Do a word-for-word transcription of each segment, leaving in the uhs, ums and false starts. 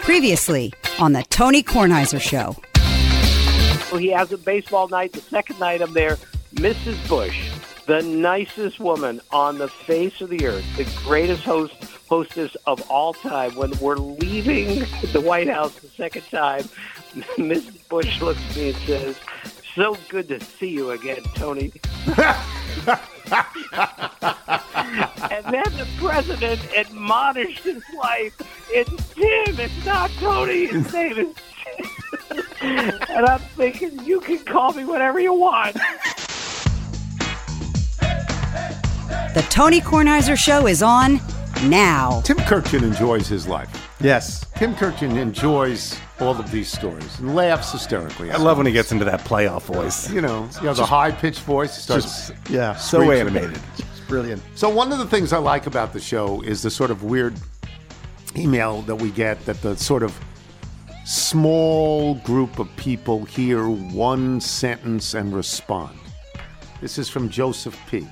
Previously on the Tony Kornheiser Show. He has a baseball night. The second night I'm there, Missus Bush, the nicest woman on the face of the earth, the greatest host hostess of all time. When we're leaving the White House the second time, Missus Bush looks at me and says, "So good to see you again, Tony." And then the president admonished his wife, "It's Tim, it's not Tony, his name is Tim." And I'm thinking, you can call me whatever you want. The Tony Kornheiser Show is on now. Tim Kurkjian enjoys his life. Yes. Tim Kurkjian enjoys all of these stories and laughs hysterically. I love when he gets into that playoff voice. You know, you know the high-pitched voice. He starts Just, yeah, so screeching. animated. It's brilliant. So one of the things I like about the show is the sort of weird email that we get, that the sort of small group of people hear one sentence and respond. This is from Joseph P.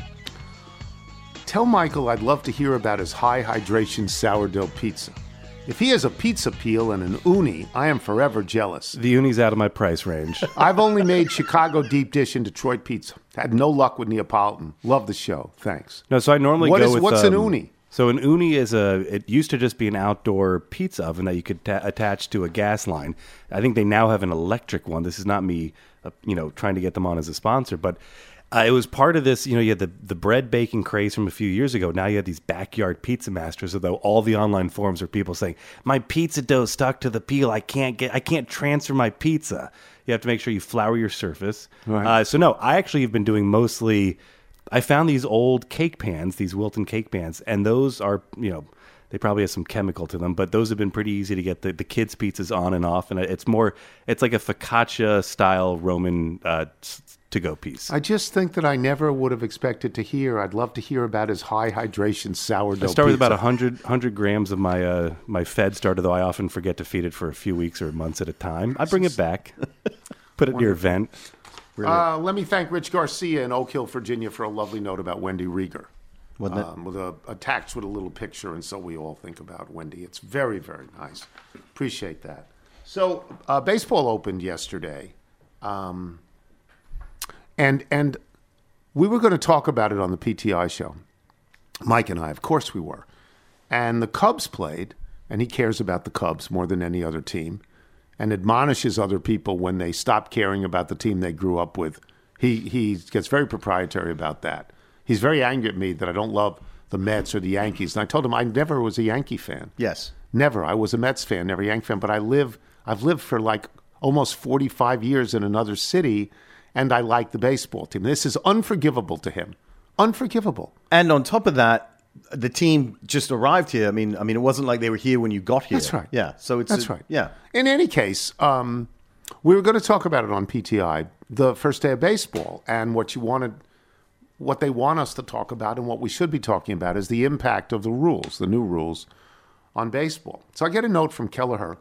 Tell Michael I'd love to hear about his high hydration sourdough pizza. If he has a pizza peel and an uni, I am forever jealous. The uni's out of my price range. I've only made Chicago deep dish and Detroit pizza. Had no luck with Neapolitan. Love the show. Thanks. No, so I normally What go is- with... what's um, an uni? So an uni is a... It used to just be an outdoor pizza oven that you could ta- attach to a gas line. I think they now have an electric one. This is not me, uh, you know, trying to get them on as a sponsor, but... Uh, it was part of this, you know, you had the, the bread baking craze from a few years ago. Now you have these backyard pizza masters, although all the online forums are people saying, my pizza dough stuck to the peel. I can't get, I can't transfer my pizza. You have to make sure you flour your surface. Right. Uh, so no, I actually have been doing mostly, I found these old cake pans, these Wilton cake pans, and those are, you know, they probably have some chemical to them, but those have been pretty easy to get the, the kids' pizzas on and off. And it's more, it's like a focaccia style Roman uh, to-go piece. I just think that I never would have expected to hear. I'd love to hear about his high hydration sourdough I start with pizza. about one hundred, one hundred grams of my uh, my fed starter, though I often forget to feed it for a few weeks or months at a time. I bring it back, put it near a vent. Uh, let me thank Rich Garcia in Oak Hill, Virginia, for a lovely note about Wendy Rieger. Um, with a attached with a little picture, and so we all think about Wendy. It's very, very nice. Appreciate that. So uh, baseball opened yesterday, um, and and we were going to talk about it on the P T I show. Mike and I, of course, we were. And the Cubs played, and he cares about the Cubs more than any other team, and admonishes other people when they stop caring about the team they grew up with. He he gets very proprietary about that. He's very angry at me that I don't love the Mets or the Yankees. And I told him I never was a Yankee fan. Yes. Never. I was a Mets fan, never a Yankee fan. But I live, I've lived for like almost forty-five years in another city, and I like the baseball team. This is unforgivable to him. Unforgivable. And on top of that, the team just arrived here. I mean, I mean, it wasn't like they were here when you got here. That's right. Yeah. So it's That's a, right. Yeah. In any case, um, we were going to talk about it on P T I, the first day of baseball, and what you wanted. What they want us to talk about and what we should be talking about is the impact of the rules, the new rules, on baseball. So I get a note from Kelleher.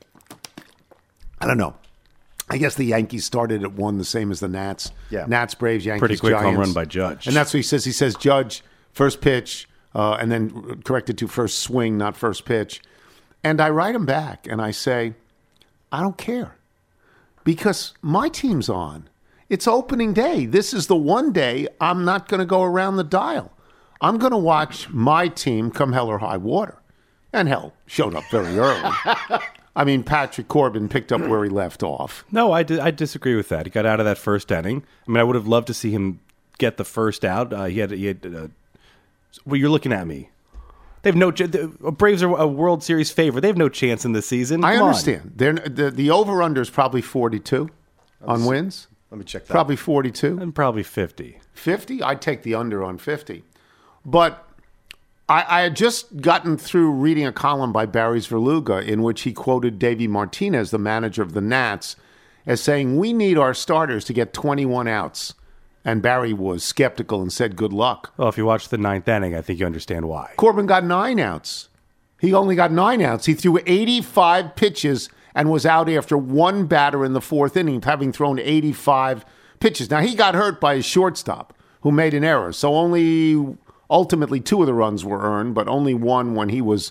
I don't know. I guess the Yankees started at one, the same as the Nats. Yeah. Nats, Braves, Yankees, Pretty quick Giants. home run by Judge. And that's what he says. He says Judge, first pitch, uh, and then corrected to first swing, not first pitch. And I write him back, and I say, I don't care. Because my team's on. It's opening day. This is the one day I'm not going to go around the dial. I'm going to watch my team come hell or high water. And hell, showed up very early. I mean, Patrick Corbin picked up where he left off. No, I, di- I disagree with that. He got out of that first inning. I mean, I would have loved to see him get the first out. Uh, he had, he had uh, well, you're looking at me. They have no. The Braves are a World Series favorite. They have no chance in this season. Come I on. understand. They're, the the over under is probably forty-two on wins. Let me check that. Probably forty-two. And probably fifty. fifty? I'd take the under on fifty. But I, I had just gotten through reading a column by Barry Zverluga in which he quoted Davey Martinez, the manager of the Nats, as saying, we need our starters to get twenty-one outs. And Barry was skeptical and said, good luck. Well, if you watch the ninth inning, I think you understand why. Corbin got nine outs. He only got nine outs. He threw eighty-five pitches and was out after one batter in the fourth inning, having thrown eighty-five pitches. Now, he got hurt by his shortstop, who made an error. So only ultimately two of the runs were earned, but only one when he was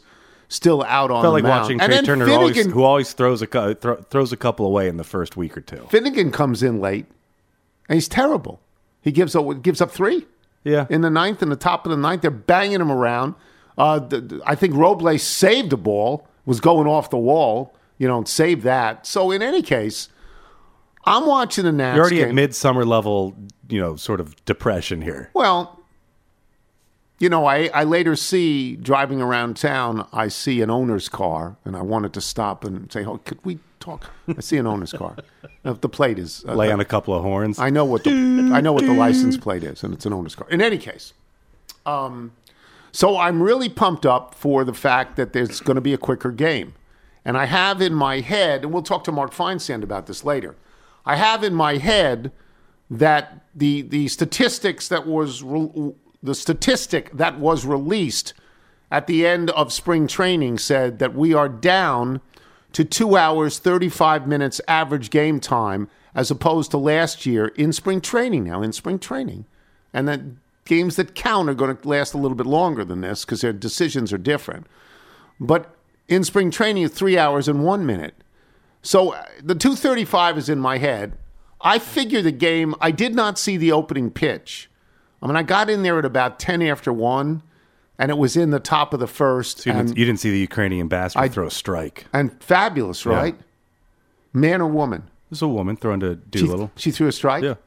still out on Felt the like mound. watching And Trey then Turner, who always, Finnegan, who always throws a cou- thro- throws a couple away in the first week or two. Finnegan comes in late, and he's terrible. He gives up, gives up three Yeah, in the ninth, in the top of the ninth. They're banging him around. Uh, the, the- I think Robles saved the ball, was going off the wall, you know, and saved that. So in any case, I'm watching the Nats you're already game. at midsummer level, you know, sort of depression here. Well, you know, I, I later see, driving around town, I see an owner's car, and I wanted to stop and say, oh, could we talk? I see an owner's car. Now, if the plate is... Uh, Lay on a couple of horns. I know what the I know what the license plate is, and it's an owner's car. In any case, um, so I'm really pumped up for the fact that there's going to be a quicker game. And I have in my head, and we'll talk to Mark Feinsand about this later, I have in my head that the the statistics that was re- the statistic that was released at the end of spring training said that we are down to two hours, thirty-five minutes average game time as opposed to last year in spring training now, in spring training. And that games that count are going to last a little bit longer than this because their decisions are different. But in spring training, it's three hours and one minute. So uh, the two thirty-five is in my head. I figure the game, I did not see the opening pitch. I mean, I got in there at about ten after one, and it was in the top of the first. So you, and, didn't, you didn't see the Ukrainian bastard I- throw a strike. and fabulous, right? Man or woman? This is a woman throwing to She, Doolittle. she threw a strike? Yeah.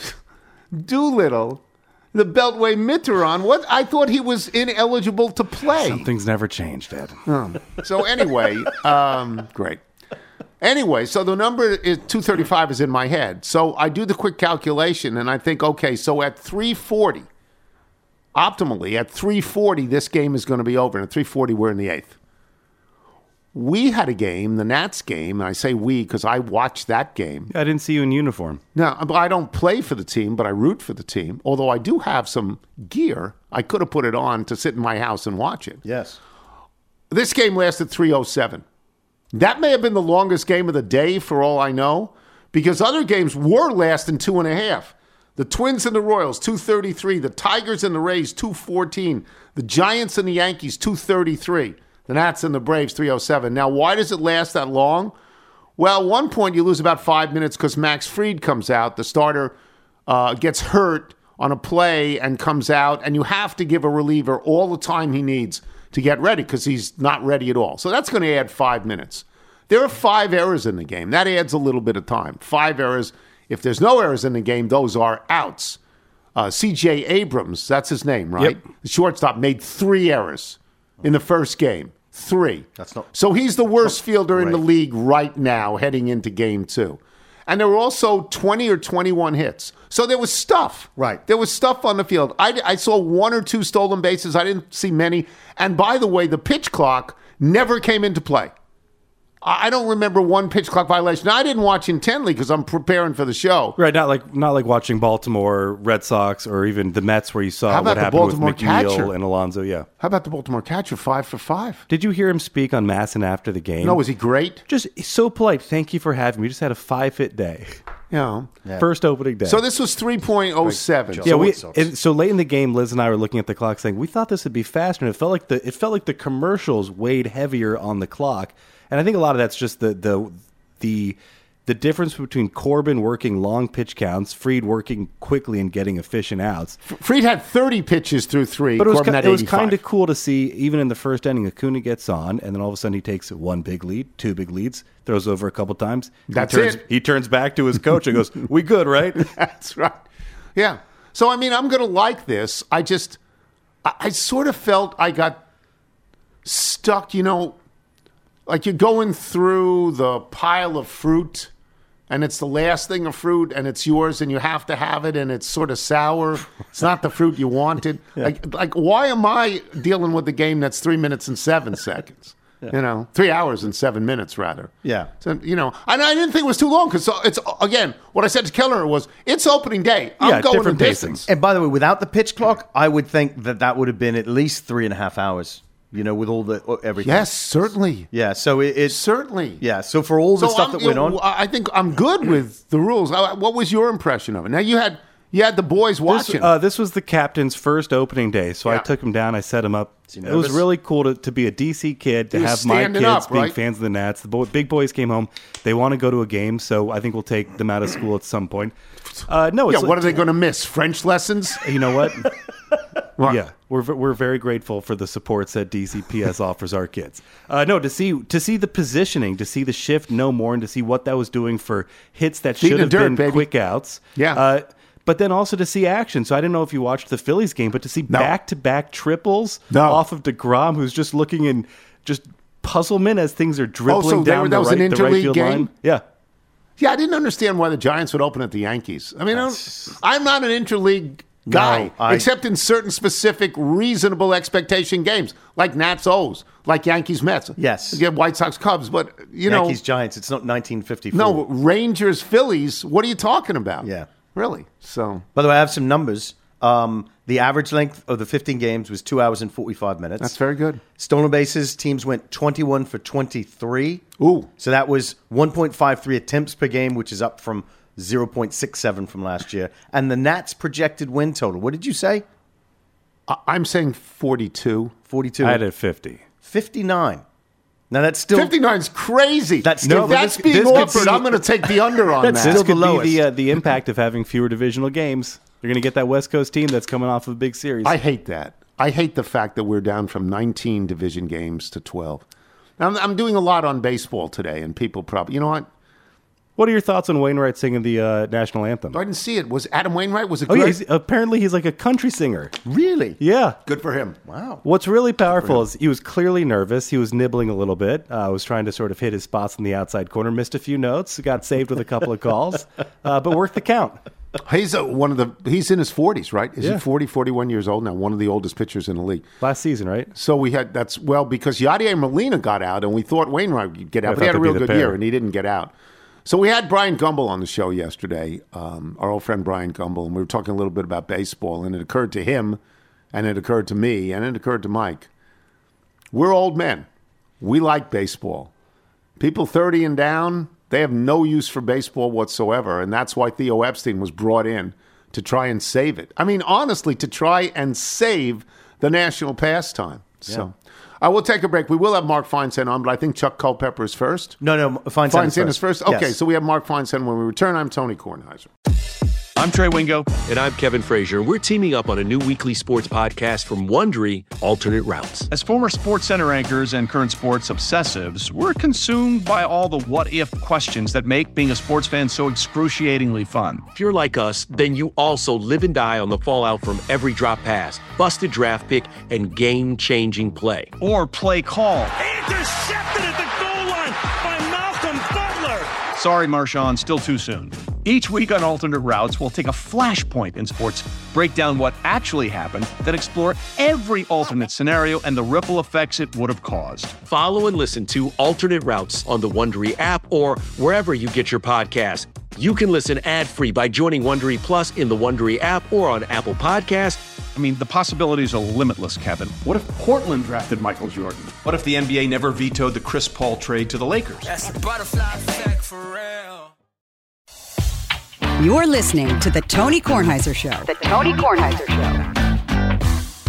Doolittle, the Beltway Mitteron. What? I thought he was ineligible to play. Something's never changed, Ed. So anyway, um, great. Anyway, so the number is two thirty-five is in my head. So I do the quick calculation, and I think, okay, so at three forty, optimally, at three forty, this game is going to be over. And at three forty, we're in the eighth. We had a game, the Nats game, and I say we because I watched that game. I didn't see you in uniform. Now, I don't play for the team, but I root for the team. Although I do have some gear, I could have put it on to sit in my house and watch it. Yes. This game lasted three oh seven. That may have been the longest game of the day for all I know, because other games were lasting two and a half. The Twins and the Royals, two thirty-three. The Tigers and the Rays, two fourteen. The Giants and the Yankees, two thirty-three. The Nats and the Braves, three oh seven. Now, why does it last that long? Well, at one point you lose about five minutes because Max Fried comes out. The starter uh, gets hurt on a play and comes out, and you have to give a reliever all the time he needs to get ready because he's not ready at all. So that's going to add five minutes. There are five errors in the game. That adds a little bit of time. Five errors. If there's no errors in the game, those are outs. Uh, C J Abrams, that's his name, right? Yep. The shortstop made three errors in the first game. Three. That's not- So he's the worst fielder in the Right. league right now heading into game two. And there were also twenty or twenty-one hits. So there was stuff. Right. There was stuff on the field. I, I saw one or two stolen bases. I didn't see many. And by the way, the pitch clock never came into play. I I don't remember one pitch clock violation. Now, I didn't watch intently because I'm preparing for the show. Right, not like not like watching Baltimore Red Sox or even the Mets where you saw How about what the happened with Baltimore McNeil catcher? and Alonso. Yeah. How about the Baltimore catcher, five for five? Did you hear him speak on Masson after the game? No, was he great? Just he's so polite. Thank you for having me. We just had a five hit day. You know. First opening day. So this was three point oh seven. yeah, So we it sucks. and so late in the game, Liz and I were looking at the clock, saying we thought this would be faster, and it felt like the it felt like the commercials weighed heavier on the clock, and I think a lot of that's just the the the the difference between Corbin working long pitch counts, Fried working quickly and getting efficient outs. Fried had thirty pitches through three. But it was Corbin ki- had it was eighty-five. kind of cool to see, even in the first inning, Acuna gets on, and then all of a sudden he takes one big lead, two big leads, throws over a couple times. That's he turns, it. He turns back to his coach and goes, "We good, right?" That's right. Yeah. So, I mean, I'm going to like this. I just, I, I sort of felt I got stuck, you know, like you're going through the pile of fruit and it's the last thing of fruit and it's yours and you have to have it and it's sort of sour. It's not the fruit you wanted. Like, like, why am I dealing with the game that's three minutes and seven seconds? You know, three hours and seven minutes, rather. Yeah. So, you know, and I didn't think it was too long because it's, again, what I said to Keller was, it's opening day. I'm Yeah, going a different distance. And by the way, without the pitch clock, I would think that that would have been at least three and a half hours. You know, with all the everything. Yes, certainly. Yeah. So it, it's Certainly. yeah. So for all the So stuff I'm- that you went know, on, I think I'm good with the rules. I- What was your impression of it? Now, you had You had the boys This, watching. uh, this was the captain's first opening day, so I Yeah. took him down. I set him up. he It was nervous? really cool to, to be a D C kid, to He was have my kids standing up, being right? fans of the Nats. The boy, big boys came home. They want to go to a game, so I think we'll take them out of school at some point. Uh, no, yeah, it's what are they going to miss? French lessons? You know what? What? Yeah, we're we're very grateful for the supports that D C P S offers our kids. Uh, no, to see to see the positioning, to see the shift no more, and to see what that was doing for hits that Feet in should the have dirt, been baby. quick outs. Yeah. Uh, but then also to see action. So I didn't know if you watched the Phillies game, but to see No. back-to-back triples No. off of DeGrom, who's just looking in just puzzlement as things are dribbling Oh, so they down were- the that was right, an the right interleague field game? line. Yeah. Yeah, I didn't understand why the Giants would open at the Yankees. I mean, I don't, I'm not an interleague guy, No, I- except in certain specific, reasonable expectation games, like Nats O's, like Yankees Mets. Yes. You get White Sox Cubs, but you Yankees know, Giants. It's not nineteen fifty-four. no Rangers Phillies. What are you talking about? Yeah. really. So By the way, I have some numbers. Um, the average length of the fifteen games was two hours and forty-five minutes. that's very good. Stolen bases, teams went twenty-one for twenty-three. Ooh. So that was one point five three attempts per game, which is up from zero point six seven from last year. And the Nats' projected win total, what did you say? I- I'm saying forty-two. forty-two. I had it at fifty. fifty-nine. Now that's still fifty-nine is crazy. That's if still- but that's this- being this could offered, be- I'm going to take the under on That's that. still This could the be lowest. the, uh, the impact of having fewer divisional games. You're going to get that West Coast team that's coming off of a big series. I hate that. I hate the fact that we're down from nineteen division games to twelve. Now, I'm, I'm doing a lot on baseball today, and people probably, you know what? What are your thoughts on Wainwright singing the uh, national anthem? I didn't see it. Was Adam Wainwright? Was it Oh, good? yeah, he's, apparently he's like a country singer. really. Yeah. Good for him. Wow. What's really powerful is he was clearly nervous. He was nibbling a little bit. Uh, was trying to sort of hit his spots in the outside corner. Missed a few notes. Got saved with a couple of calls, uh, but worked the count. He's a, one of the. He's in his forties, right? Is Yeah. he forty, forty-one years old now? One of the oldest pitchers in the league. Last season, right? So we had that's well because Yadier Molina got out, and we thought Wainwright would get out, Yeah, I but he had a thought real they'd be good the year, pair. and he didn't get out. So we had Brian Gumbel on the show yesterday, um, our old friend Brian Gumbel, and we were talking a little bit about baseball, and it occurred to him, and it occurred to me, and it occurred to Mike. We're old men. We like baseball. People thirty and down, they have no use for baseball whatsoever, and that's why Theo Epstein was brought in to try and save it. I mean, honestly, to try and save the national pastime. So I will take a break. We will have Mark Feinstein on, but I think Chuck Culpepper is first. No, no. Feinstein, Feinstein is first? Okay, Yes. so we have Mark Feinstein when we return. I'm Tony Kornheiser. I'm Trey Wingo. And I'm Kevin Frazier. We're teaming up on a new weekly sports podcast from Wondery, Alternate Routes. As former Sports Center anchors and current sports obsessives, we're consumed by all the what-if questions that make being a sports fan so excruciatingly fun. If you're like us, then you also live and die on the fallout from every drop pass, busted draft pick, and game-changing play. Or play call. Intercepted at the goal line by Malcolm Butler. Sorry, Marshawn, still too soon. Each week on Alternate Routes, we'll take a flashpoint in sports, break down what actually happened, then explore every alternate scenario and the ripple effects it would have caused. Follow and listen to Alternate Routes on the Wondery app or wherever you get your podcast. You can listen ad-free by joining Wondery Plus in the Wondery app or on Apple Podcasts. I mean, the possibilities are limitless, Kevin. What if Portland drafted Michael Jordan? What if the N B A never vetoed the Chris Paul trade to the Lakers? That's a butterfly effect for real. You're listening to The Tony Kornheiser Show. The Tony Kornheiser Show.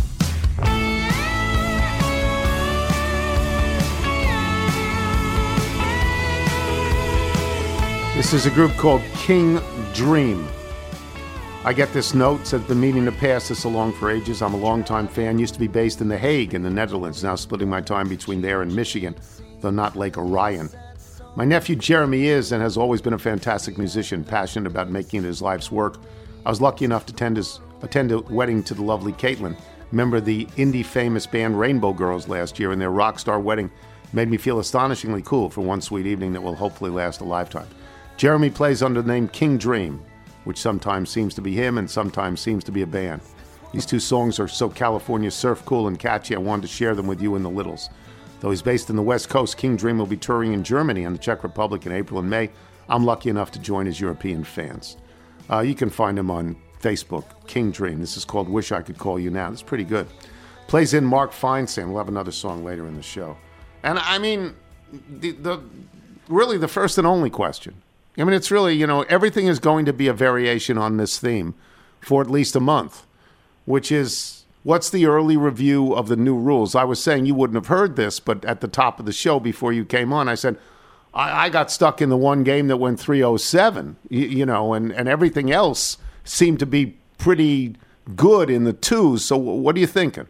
This is a group called King Dream. I get this note, says been meaning to pass this along for ages. I'm a longtime fan, used to be based in The Hague in the Netherlands, now splitting my time between there and Michigan, though not Lake Orion. My nephew Jeremy is and has always been a fantastic musician, passionate about making it his life's work. I was lucky enough to attend, his, attend a wedding to the lovely Caitlin, member of the indie famous band Rainbow Girls last year, and their rock star wedding made me feel astonishingly cool for one sweet evening that will hopefully last a lifetime. Jeremy plays under the name King Dream, which sometimes seems to be him and sometimes seems to be a band. These two songs are so California surf cool and catchy, I wanted to share them with you and the littles. Though he's based in the West Coast, King Dream will be touring in Germany and the Czech Republic in April and May. I'm lucky enough to join his European fans. Uh, you can find him on Facebook, King Dream. This is called Wish I Could Call You Now. It's pretty good. Plays in Mark Feinstein. We'll have another song later in the show. And I mean, the, the really the first and only question. I mean, it's really, you know, everything is going to be a variation on this theme. for at least a month, which is what's the early review of the new rules? I was saying you wouldn't have heard this, but at the top of the show before you came on, I said, I, I got stuck in the one game that went three oh seven, you, you know, and, and everything else seemed to be pretty good in the twos. So what are you thinking?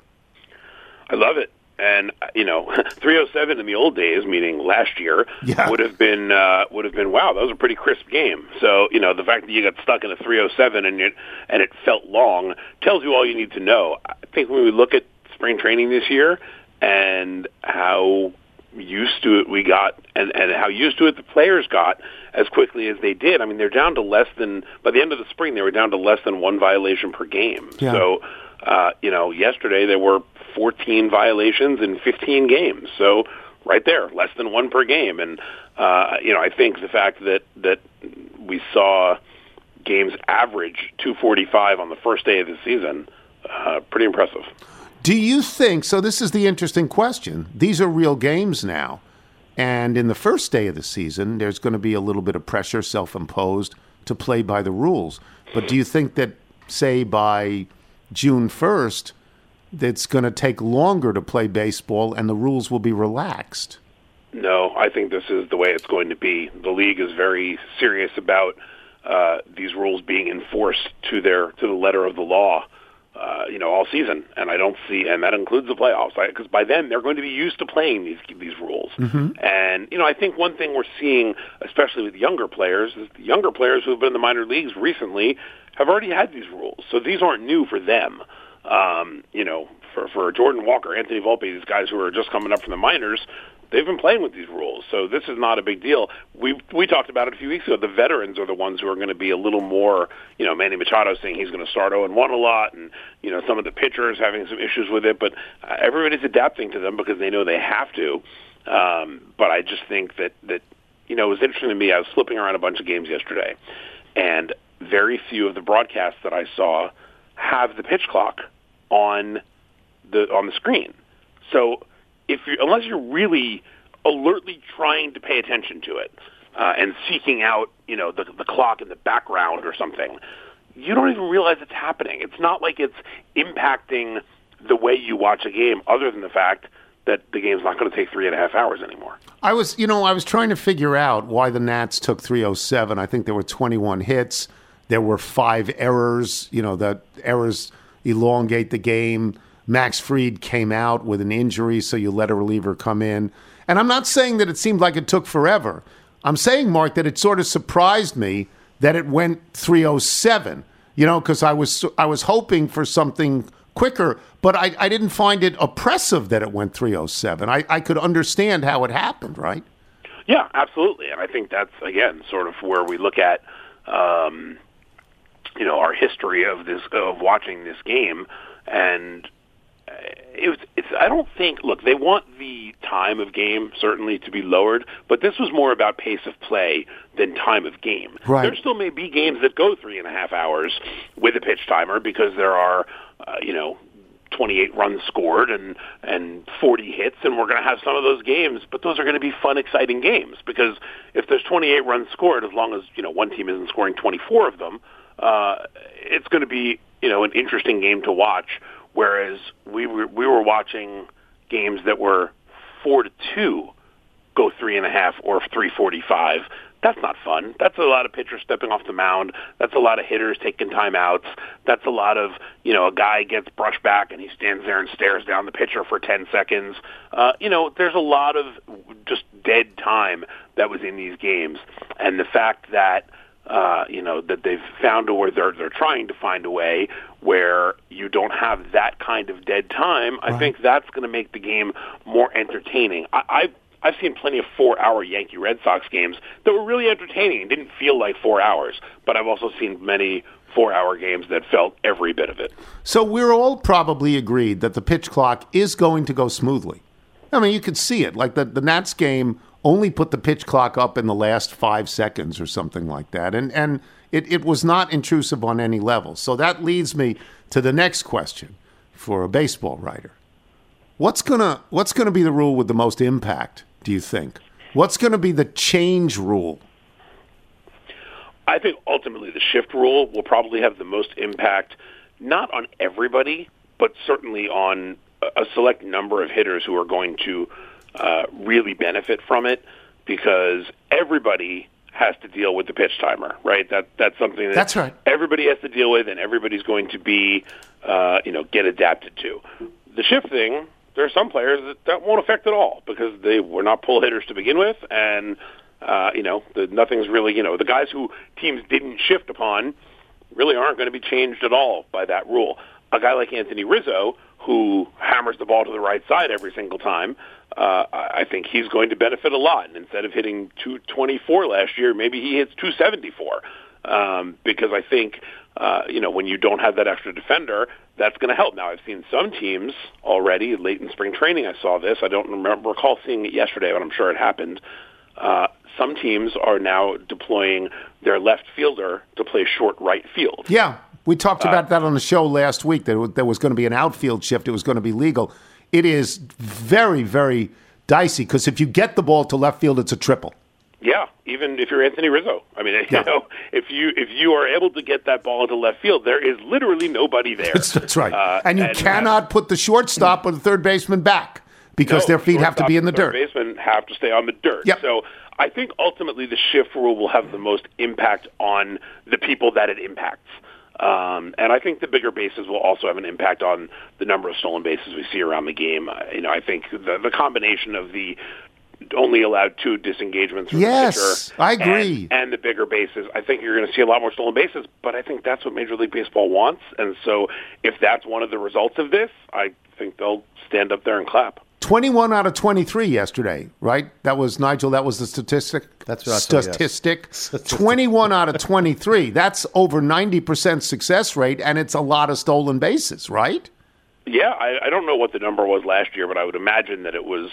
I love it. And, you know, three oh seven in the old days, meaning last year, yeah. would have been, uh, would have been wow, that was a pretty crisp game. So, you know, the fact that you got stuck in a three oh seven and it, and it felt long tells you all you need to know. I think when we look at spring training this year and how used to it we got and, and how used to it the players got as quickly as they did, I mean, they're down to less than, by the end of the spring, they were down to less than one violation per game. Yeah. So, uh, you know, yesterday there were fourteen violations in fifteen games. So right there, less than one per game. And, uh, you know, I think the fact that, that we saw games average two forty-five on the first day of the season, uh, pretty impressive. Do you think, so this is the interesting question, these are real games now, and in the first day of the season, there's going to be a little bit of pressure, self-imposed, to play by the rules. But do you think that, say, by June first, it's going to take longer to play baseball and the rules will be relaxed? No, I think this is the way it's going to be. The league is very serious about uh, these rules being enforced to their to the letter of the law, uh, you know, all season. And I don't see, and that includes the playoffs, because by then they're going to be used to playing these these rules. Mm-hmm. And you know, I think one thing we're seeing, especially with younger players, is the younger players who have been in the minor leagues recently have already had these rules, so these aren't new for them. Um, you know, for, for Jordan Walker, Anthony Volpe, these guys who are just coming up from the minors, they've been playing with these rules. So this is not a big deal. We we talked about it a few weeks ago. The veterans are the ones who are going to be a little more, you know, Manny Machado saying he's going to start oh and one a lot, and, you know, some of the pitchers having some issues with it. But uh, everybody's adapting to them because they know they have to. Um, but I just think that, that, you know, it was interesting to me. I was flipping around a bunch of games yesterday, and very few of the broadcasts that I saw have the pitch clock on the on the screen. So if you unless you're really alertly trying to pay attention to it uh, and seeking out, you know, the the clock in the background or something, you don't even realize it's happening. It's not like it's impacting the way you watch a game, other than the fact that the game's not going to take three and a half hours anymore. I was, you know, I was trying to figure out why the Nats took three oh seven. I think there were twenty-one hits. There were five errors. You know, that errors elongate the game. Max Fried came out with an injury, so you let a reliever come in. And I'm not saying that it seemed like it took forever. I'm saying, Mark, that it sort of surprised me that it went three oh seven, you know, because I was I was hoping for something quicker, but I, I didn't find it oppressive that it went three oh seven. I, I could understand how it happened, right? Yeah, absolutely. And I think that's, again, sort of where we look at, um, you know, our history of this, of watching this game. And it was, it's, I don't think, look, they want the time of game certainly to be lowered, but this was more about pace of play than time of game. Right. There still may be games that go three and a half hours with a pitch timer because there are, uh, you know, twenty-eight runs scored and, and forty hits, and we're going to have some of those games, but those are going to be fun, exciting games, because if there's twenty-eight runs scored, as long as, you know, one team isn't scoring twenty-four of them, uh, it's going to be, you know, an interesting game to watch. Whereas we were we were watching games that were four to two go three and a half or three forty five. That's not fun. That's a lot of pitchers stepping off the mound. That's a lot of hitters taking timeouts. That's a lot of, you know, a guy gets brushed back and he stands there and stares down the pitcher for ten seconds. Uh, you know, there's a lot of just dead time that was in these games, and the fact that. Uh, you know, that they've found a way, they're, they're trying to find a way where you don't have that kind of dead time, I right. think that's going to make the game more entertaining. I, I've, I've seen plenty of four-hour Yankee Red Sox games that were really entertaining and didn't feel like four hours, but I've also seen many four-hour games that felt every bit of it. So we're all probably agreed that the pitch clock is going to go smoothly. I mean, you could see it. Like the, the Nats game only put the pitch clock up in the last five seconds or something like that. And and it, it was not intrusive on any level. So that leads me to the next question for a baseball writer. What's gonna what's gonna be the rule with the most impact, do you think? What's gonna be the change rule? I think ultimately the shift rule will probably have the most impact, not on everybody, but certainly on a select number of hitters who are going to uh, really benefit from it, because everybody has to deal with the pitch timer, right? That that's something that that's right. everybody has to deal with, and everybody's going to be, uh, you know, get adapted to. The shift thing, there are some players that, that won't affect at all because they were not pull hitters to begin with, and uh, you know, the, nothing's really, you know, the guys who teams didn't shift upon really aren't going to be changed at all by that rule. A guy like Anthony Rizzo, who hammers the ball to the right side every single time, uh, I think he's going to benefit a lot. And instead of hitting two twenty-four last year, maybe he hits two seventy-four. Um, because I think, uh, you know, when you don't have that extra defender, that's going to help. Now, I've seen some teams already late in spring training. I saw this. I don't remember recall seeing it yesterday, but I'm sure it happened. Uh, some teams are now deploying their left fielder to play short right field. Yeah, we talked about uh, that on the show last week, that there was going to be an outfield shift. It was going to be legal. It is very, very dicey because if you get the ball to left field, it's a triple. Yeah, even if you're Anthony Rizzo. I mean, yeah. you know, if you if you are able to get that ball into left field, there is literally nobody there. That's, that's right. Uh, and you and cannot put the shortstop or the third baseman back because no, their feet have to be in the dirt. Third basemen have to stay on the dirt. Yep. So I think ultimately the shift rule will have the most impact on the people that it impacts. Um, and I think the bigger bases will also have an impact on the number of stolen bases we see around the game. Uh, you know, I think the, the combination of the only allowed two disengagements from yes, the pitcher I agree. And, and the bigger bases, I think you're going to see a lot more stolen bases, but I think that's what Major League Baseball wants. And so if that's one of the results of this, I think they'll stand up there and clap. twenty-one out of twenty-three yesterday, right? That was, Nigel, that was the statistic? That's what I thought, Statistic. yes. twenty-one out of twenty-three. That's over ninety percent success rate, and it's a lot of stolen bases, right? Yeah, I, I don't know what the number was last year, but I would imagine that it was,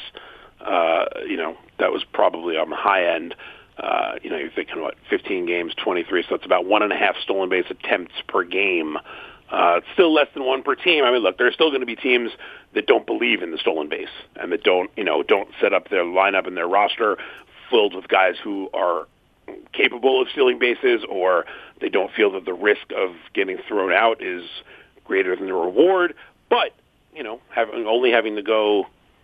uh, you know, that was probably on the high end. Uh, you know, you're thinking, what, fifteen games, twenty-three, so it's about one and a half stolen base attempts per game. Uh, it's still less than one per team. I mean, look, there's still going to be teams that don't believe in the stolen base and that don't, you know, don't set up their lineup and their roster filled with guys who are capable of stealing bases, or they don't feel that the risk of getting thrown out is greater than the reward. But, you know, having, only having to go,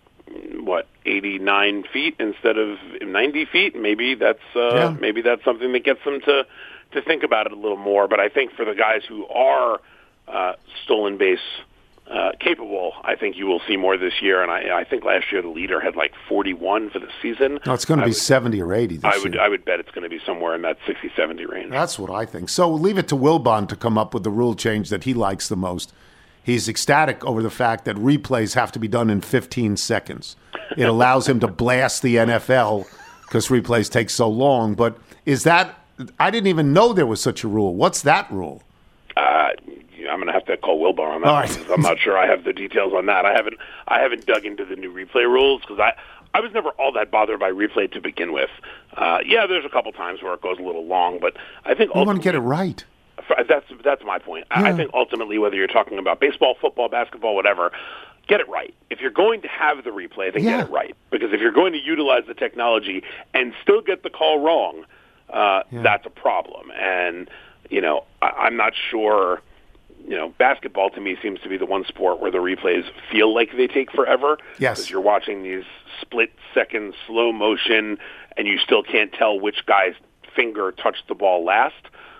what, eighty-nine feet instead of ninety feet, maybe that's uh, yeah. maybe that's something that gets them to, to think about it a little more. But I think for the guys who are uh, stolen base uh, capable, I think you will see more this year. And I, I think last year the leader had like forty-one for the season. No, it's going to be would, seventy or eighty this I would, year. I would bet it's going to be somewhere in that sixty, seventy range. That's what I think. So leave it to Wilbon to come up with the rule change that he likes the most. He's ecstatic over the fact that replays have to be done in fifteen seconds. It allows him to blast the N F L because replays take so long. But is that – I didn't even know there was such a rule. What's that rule? Uh, I'm going to have to call Wilbur on that. All right. I'm not sure I have the details on that. I haven't I haven't dug into the new replay rules because I, I was never all that bothered by replay to begin with. Uh, yeah, there's a couple times where it goes a little long, but I think you want to get it right. That's that's my point. Yeah. I think ultimately, whether you're talking about baseball, football, basketball, whatever, get it right. If you're going to have the replay, then yeah. get it right. Because if you're going to utilize the technology and still get the call wrong, uh, yeah. that's a problem. And, you know, I, I'm not sure, you know, basketball to me seems to be the one sport where the replays feel like they take forever. Yes. Because you're watching these split-second slow motion, and you still can't tell which guy's finger touched the ball last.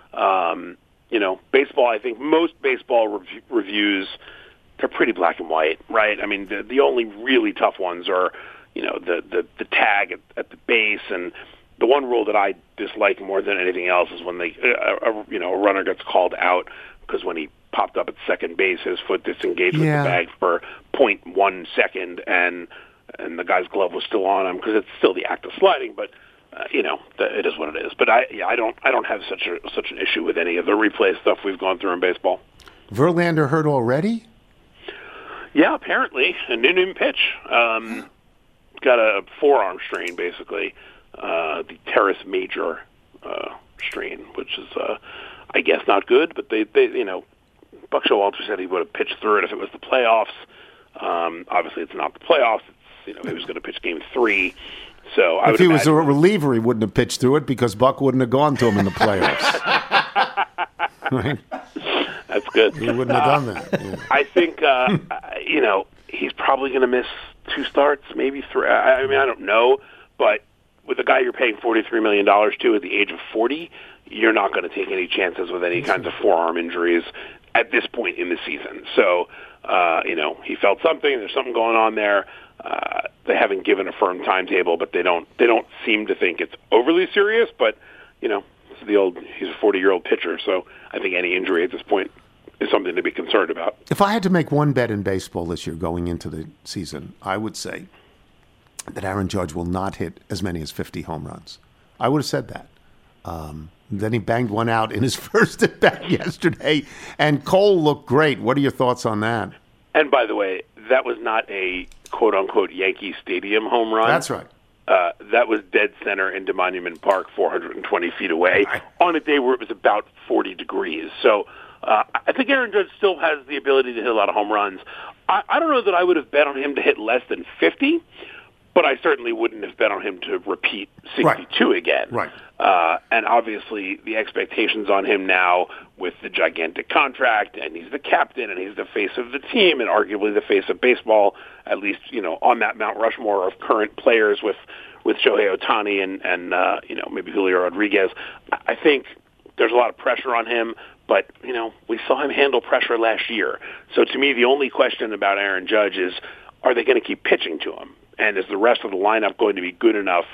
Um You know, baseball, I think most baseball rev- reviews, they're pretty black and white, right? I mean, the, the only really tough ones are, you know, the, the, the tag at, at the base. And the one rule that I dislike more than anything else is when they, a, a, you know, a runner gets called out because when he popped up at second base, his foot disengaged yeah. with the bag for zero point one second, and and the guy's glove was still on him because it's still the act of sliding, but Uh, you know, it is what it is. But I, yeah, I don't, I don't have such a such an issue with any of the replay stuff we've gone through in baseball. Verlander hurt already? Yeah, apparently, and didn't even pitch. Um, got a forearm strain, basically, uh, the teres major uh, strain, which is, uh, I guess, not good. But they, they, you know, Buck Showalter said he would have pitched through it if it was the playoffs. Um, obviously, it's not the playoffs. It's, you know, he was going to pitch Game Three. So I if would he was a imagine- reliever, he wouldn't have pitched through it because Buck wouldn't have gone to him in the playoffs. Right? That's good. He wouldn't have done that. Yeah. I think, uh, you know, he's probably going to miss two starts, maybe three. I I mean, I don't know. But with a guy you're paying forty-three million dollars to at the age of forty, you're not going to take any chances with any kinds of forearm injuries at this point in the season. So, uh, you know, he felt something. There's something going on there. Uh, they haven't given a firm timetable, but they don't they don't seem to think it's overly serious. But, you know, it's the old he's a forty-year-old pitcher, so I think any injury at this point is something to be concerned about. If I had to make one bet in baseball this year going into the season, I would say that Aaron Judge will not hit as many as fifty home runs. I would have said that. Um, then he banged one out in his first at bat yesterday, and Cole looked great. What are your thoughts on that? And by the way, that was not a quote-unquote Yankee Stadium home run. That's right. Uh, that was dead center into Monument Park, four hundred twenty feet away, right, on a day where it was about forty degrees. So uh, I think Aaron Judge still has the ability to hit a lot of home runs. I, I don't know that I would have bet on him to hit less than fifty, but I certainly wouldn't have bet on him to repeat sixty-two right. again. Right. Uh, and obviously the expectations on him now with the gigantic contract, and he's the captain, and he's the face of the team, and arguably the face of baseball, at least, you know, on that Mount Rushmore of current players with, with Shohei Ohtani and, and uh, you know, maybe Julio Rodriguez. I think there's a lot of pressure on him, but, you know, we saw him handle pressure last year. So to me, the only question about Aaron Judge is, are they going to keep pitching to him? And is the rest of the lineup going to be good enough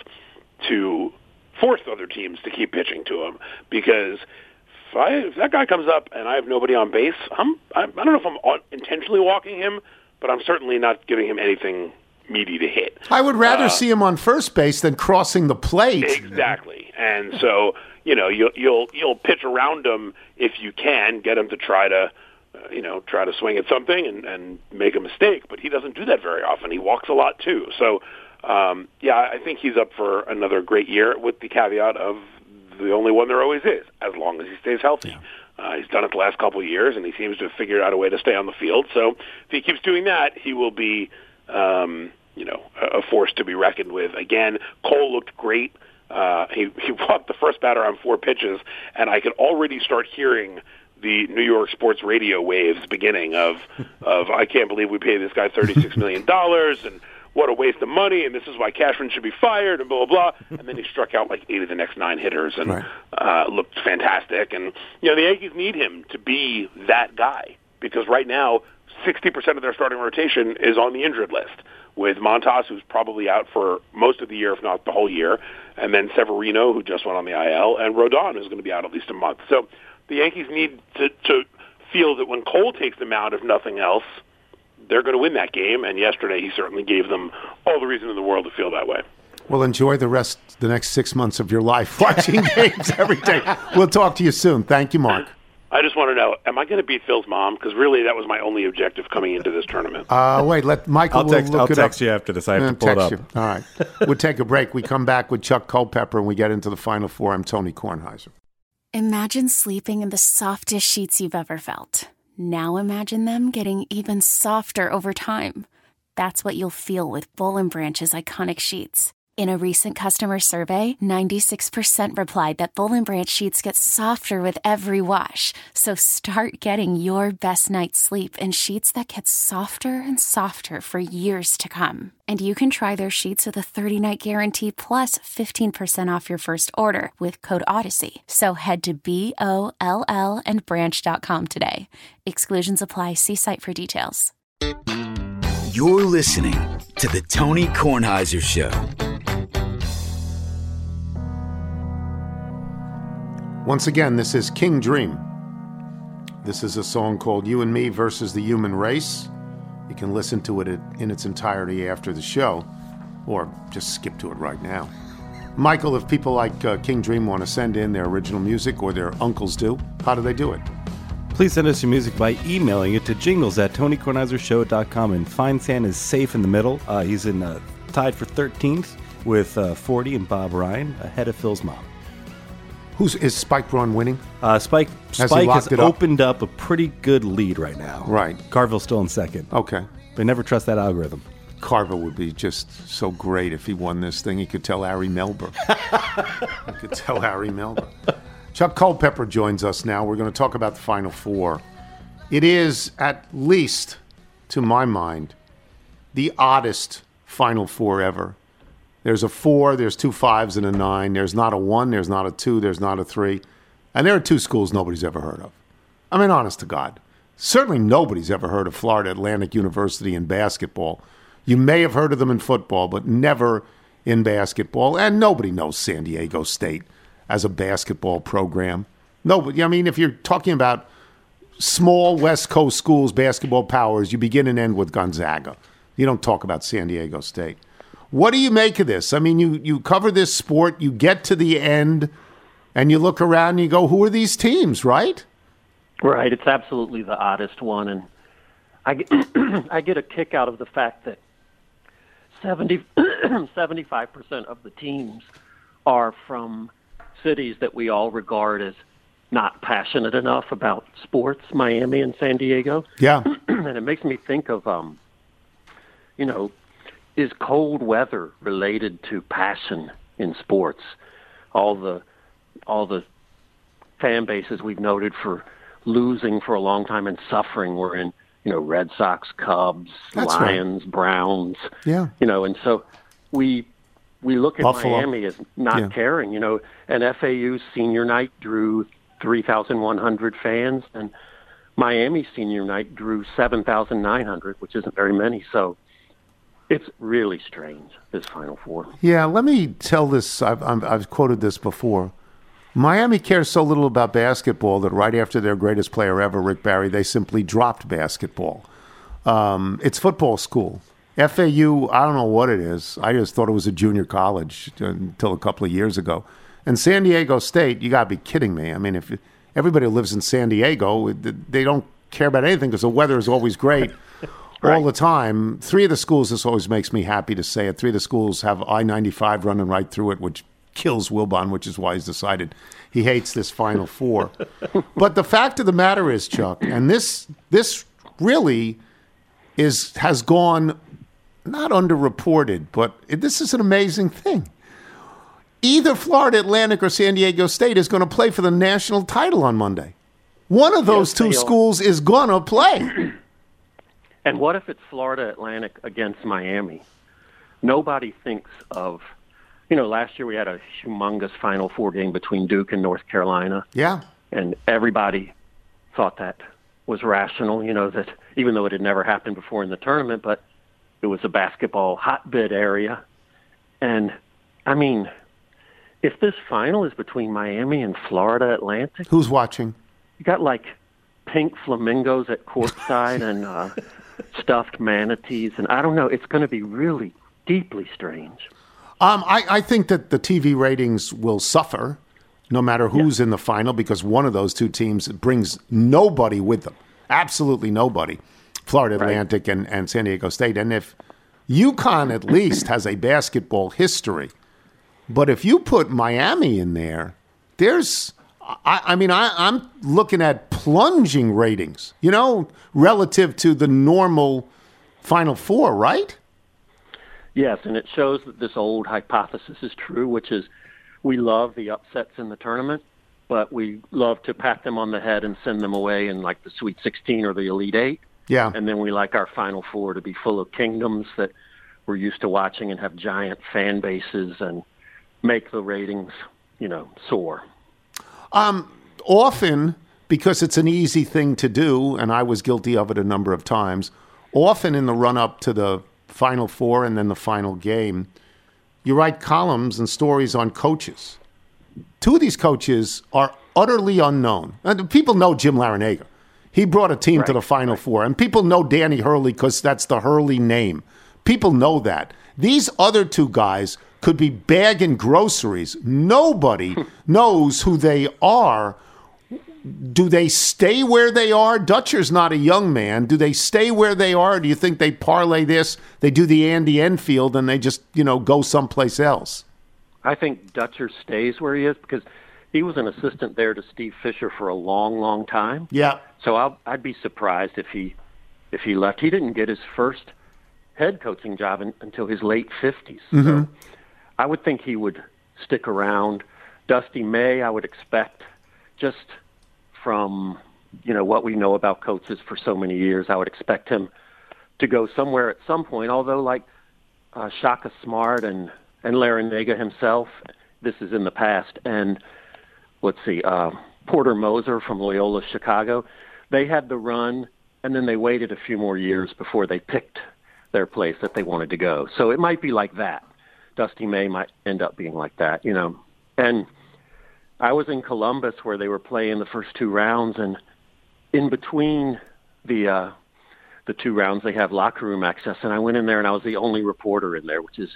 to force other teams to keep pitching to him? Because if, I, if that guy comes up and I have nobody on base, I'm, I, I don't know if I'm on, intentionally walking him, but I'm certainly not giving him anything meaty to hit. I would rather uh, see him on first base than crossing the plate. Exactly. And so, you know, you'll you'll you'll pitch around him if you can, get him to try to, uh, you know, try to swing at something and, and make a mistake. But he doesn't do that very often. He walks a lot too. So, um, yeah, I think he's up for another great year with the caveat of the only one there always is, as long as he stays healthy. Yeah. Uh, he's done it the last couple of years, and he seems to have figured out a way to stay on the field. So if he keeps doing that, he will be, um, you know, a force to be reckoned with. Again, Cole looked great. Uh, he, he walked the first batter on four pitches, and I could already start hearing the New York sports radio waves beginning of, of I can't believe we paid this guy thirty-six million dollars, and what a waste of money, and this is why Cashman should be fired, and blah, blah, blah. And then he struck out like eight of the next nine hitters and right. uh, looked fantastic. And, you know, the Yankees need him to be that guy because right now sixty percent of their starting rotation is on the injured list, with Montas, who's probably out for most of the year, if not the whole year, and then Severino, who just went on the I L, and Rodon, who's going to be out at least a month. So the Yankees need to, to feel that when Cole takes them out, if nothing else, they're going to win that game, and yesterday he certainly gave them all the reason in the world to feel that way. Well, enjoy the rest, the next six months of your life watching games every day. We'll talk to you soon. Thank you, Mark. I just want to know, am I going to beat Phil's mom? Because really, that was my only objective coming into this tournament. Uh, wait, let Michael I'll text, look I'll it text up. you after this. I have uh, to pull it up. You. All right. We'll take a break. We come back with Chuck Culpepper, and we get into the Final Four. I'm Tony Kornheiser. Imagine sleeping in the softest sheets you've ever felt. Now imagine them getting even softer over time. That's what you'll feel with Boll and Branch's iconic sheets. In a recent customer survey, ninety-six percent replied that Boll and Branch sheets get softer with every wash. So start getting your best night's sleep in sheets that get softer and softer for years to come. And you can try their sheets with a thirty-night guarantee plus fifteen percent off your first order with code Odyssey. So head to B O L L and branch dot com today. Exclusions apply. See site for details. You're listening to the Tony Kornheiser Show. Once again, this is King Dream. This is a song called You and Me versus the Human Race. You can listen to it in its entirety after the show, or just skip to it right now. Michael, if people like uh, King Dream want to send in their original music, or their uncles do, how do they do it? Please send us your music by emailing it to jingles at tony kornheiser show dot com. And Fine Sand is safe in the middle. Uh, he's in uh, tied for thirteenth with uh, forty and Bob Ryan, ahead of Phil's mom. Who's is Spike Braun winning? Uh, Spike has, Spike has up? opened up a pretty good lead right now. Right. Carville's still in second. Okay. But never trust that algorithm. Carver would be just so great if he won this thing. He could tell Harry Melber. He could tell Harry Melber. Chuck Culpepper joins us now. We're going to talk about the Final Four. It is, at least to my mind, the oddest Final Four ever. There's a four, there's two fives and a nine. There's not a one, there's not a two, there's not a three. And there are two schools nobody's ever heard of. I mean, honest to God. Certainly nobody's ever heard of Florida Atlantic University in basketball. You may have heard of them in football, but never in basketball. And nobody knows San Diego State as a basketball program. Nobody. I mean, if you're talking about small West Coast schools, basketball powers, you begin and end with Gonzaga. You don't talk about San Diego State. What do you make of this? I mean, you, you cover this sport, you get to the end, and you look around and you go, who are these teams, right? Right. It's absolutely the oddest one. And I get, I get a kick out of the fact that seventy, seventy-five percent of the teams are from cities that we all regard as not passionate enough about sports, Miami and San Diego. Yeah. And it makes me think of, um, you know, is cold weather related to passion in sports? All the all the fan bases we've noted for losing for a long time and suffering were in, you know, Red Sox, Cubs, That's Lions, right. Browns. Yeah. You know, and so we we look at Buffalo. Miami as not Yeah. caring. You know, and F A U's senior night drew three thousand one hundred fans, and Miami's senior night drew seven thousand nine hundred, which isn't very many. So it's really strange, this Final Four. Yeah, let me tell this. I've, I've, I've quoted this before. Miami cares so little about basketball that right after their greatest player ever, Rick Barry, they simply dropped basketball. Um, it's football school. F A U, I don't know what it is. I just thought it was a junior college until a couple of years ago. And San Diego State, you got to be kidding me. I mean, if everybody who lives in San Diego, they don't care about anything because the weather is always great. Right. All the time. Three of the schools, this always makes me happy to say it, three of the schools have I ninety-five running right through it, which kills Wilbon, which is why he's decided he hates this Final Four. But the fact of the matter is, Chuck, and this this really is has gone not underreported, but it, this is an amazing thing. Either Florida Atlantic or San Diego State is going to play for the national title on Monday. One of those yes, two schools is going to play. And what if it's Florida Atlantic against Miami? Nobody thinks of, you know, last year we had a humongous Final Four game between Duke and North Carolina. Yeah. And everybody thought that was rational, you know, that even though it had never happened before in the tournament, but it was a basketball hotbed area. And, I mean, if this final is between Miami and Florida Atlantic. Who's watching? You got, like, pink flamingos at courtside and uh, stuffed manatees. And I don't know. It's going to be really deeply strange. Um, I, I think that the T V ratings will suffer no matter who's yeah. in the final because one of those two teams brings nobody with them. Absolutely nobody. Florida Atlantic right. and, and San Diego State. And if UConn at least has a basketball history, but if you put Miami in there, there's, I, I mean, I, I'm looking at plunging ratings, you know, relative to the normal Final Four, right? Yes, and it shows that this old hypothesis is true, which is we love the upsets in the tournament, but we love to pat them on the head and send them away in like the Sweet sixteen or the Elite Eight. Yeah. And then we like our Final Four to be full of kingdoms that we're used to watching and have giant fan bases and make the ratings, you know, soar. Um, often, because it's an easy thing to do, and I was guilty of it a number of times, often in the run-up to the Final Four and then the final game, you write columns and stories on coaches. Two of these coaches are utterly unknown. And people know Jim Larinaga. He brought a team right. to the Final Four. And people know Danny Hurley because that's the Hurley name. People know that. These other two guys could be bagging groceries. Nobody knows who they are. Do they stay where they are? Dutcher's not a young man. Do they stay where they are? Or do you think they parlay this? They do the Andy Enfield and they just, you know, go someplace else? I think Dutcher stays where he is because he was an assistant there to Steve Fisher for a long, long time. Yeah. So I'll, I'd be surprised if he if he left. He didn't get his first head coaching job in, until his late fifties. Mm-hmm. So I would think he would stick around. Dusty May, I would expect, just from, you know, what we know about coaches for so many years, I would expect him to go somewhere at some point, although like uh, Shaka Smart and, and Larrañaga himself, this is in the past, and let's see, uh, Porter Moser from Loyola Chicago, they had the run, and then they waited a few more years before they picked their place that they wanted to go. So it might be like that. Dusty May might end up being like that, you know. And I was in Columbus where they were playing the first two rounds, and in between the uh, the two rounds, they have locker room access, and I went in there, and I was the only reporter in there, which is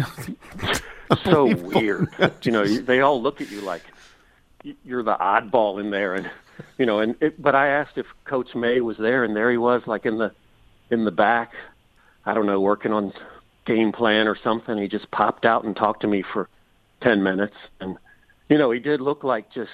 so weird. You know, they all look at you like you're the oddball in there, and you know. And it, but I asked if Coach May was there, and there he was, like in the in the back. I don't know, working on game plan or something. He just popped out and talked to me for ten minutes, and you know, he did look like just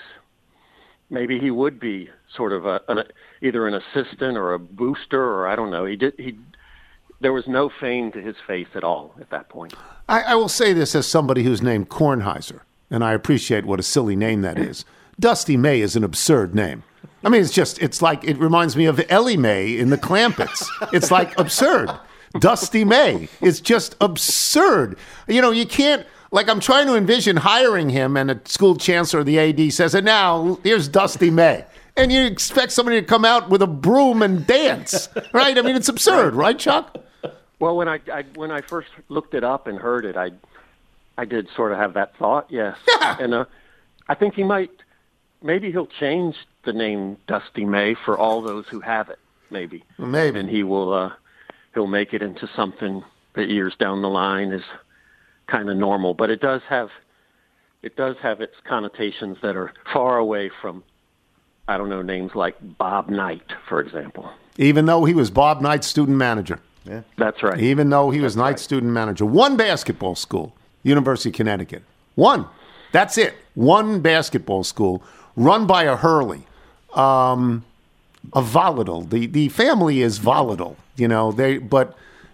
maybe he would be sort of a an, either an assistant or a booster, or I don't know. He did he. There was no fame to his face at all at that point. I, I will say this as somebody who's named Kornheiser, and I appreciate what a silly name that is. Dusty May is an absurd name. I mean, it's just, it's like, it reminds me of Ellie Mae in the Clampets. It's like absurd. Dusty May. It's just absurd. You know, you can't, like, I'm trying to envision hiring him, and a school chancellor or the A D says, and now here's Dusty May. And you expect somebody to come out with a broom and dance, right? I mean, it's absurd, right, Chuck? Well, when I, I when I first looked it up and heard it, I I did sort of have that thought, yes. Yeah. And uh, I think he might, maybe he'll change the name Dusty May for all those who have it, maybe. Maybe. And he will, uh, he'll make it into something that years down the line is kind of normal. But it does have, it does have its connotations that are far away from, I don't know, names like Bob Knight, for example. Even though he was Bob Knight's student manager. Yeah, that's right. Even though he was That's Knight's right. student manager. One basketball school, University of Connecticut. One. That's it. One basketball school run by a Hurley. Um, a volatile. The the family is volatile, you know. They but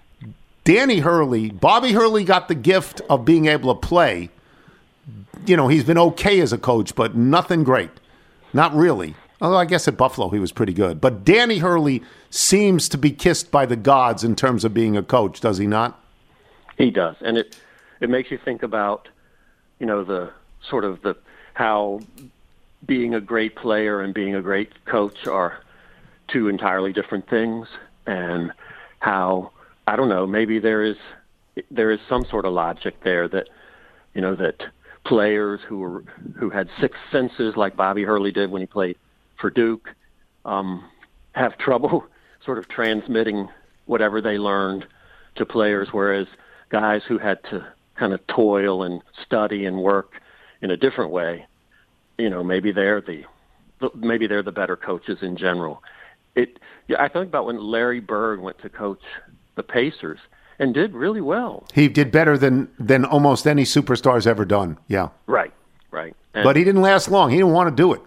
Danny Hurley, Bobby Hurley got the gift of being able to play. You know, he's been okay as a coach, but nothing great. Not really. Although I guess at Buffalo he was pretty good. But Danny Hurley seems to be kissed by the gods in terms of being a coach, does he not? He does. And it it makes you think about, you know, the sort of the how being a great player and being a great coach are two entirely different things, and how, I don't know, maybe there is there is some sort of logic there that, you know, that players who were who had sixth senses like Bobby Hurley did when he played for Duke um, have trouble sort of transmitting whatever they learned to players, whereas guys who had to kind of toil and study and work in a different way, you know, maybe they're the maybe they're the better coaches in general. It I think about when Larry Bird went to coach the Pacers and did really well. He did better than than almost any superstar's ever done. Yeah. Right, right. And, but he didn't last long. He didn't want to do it.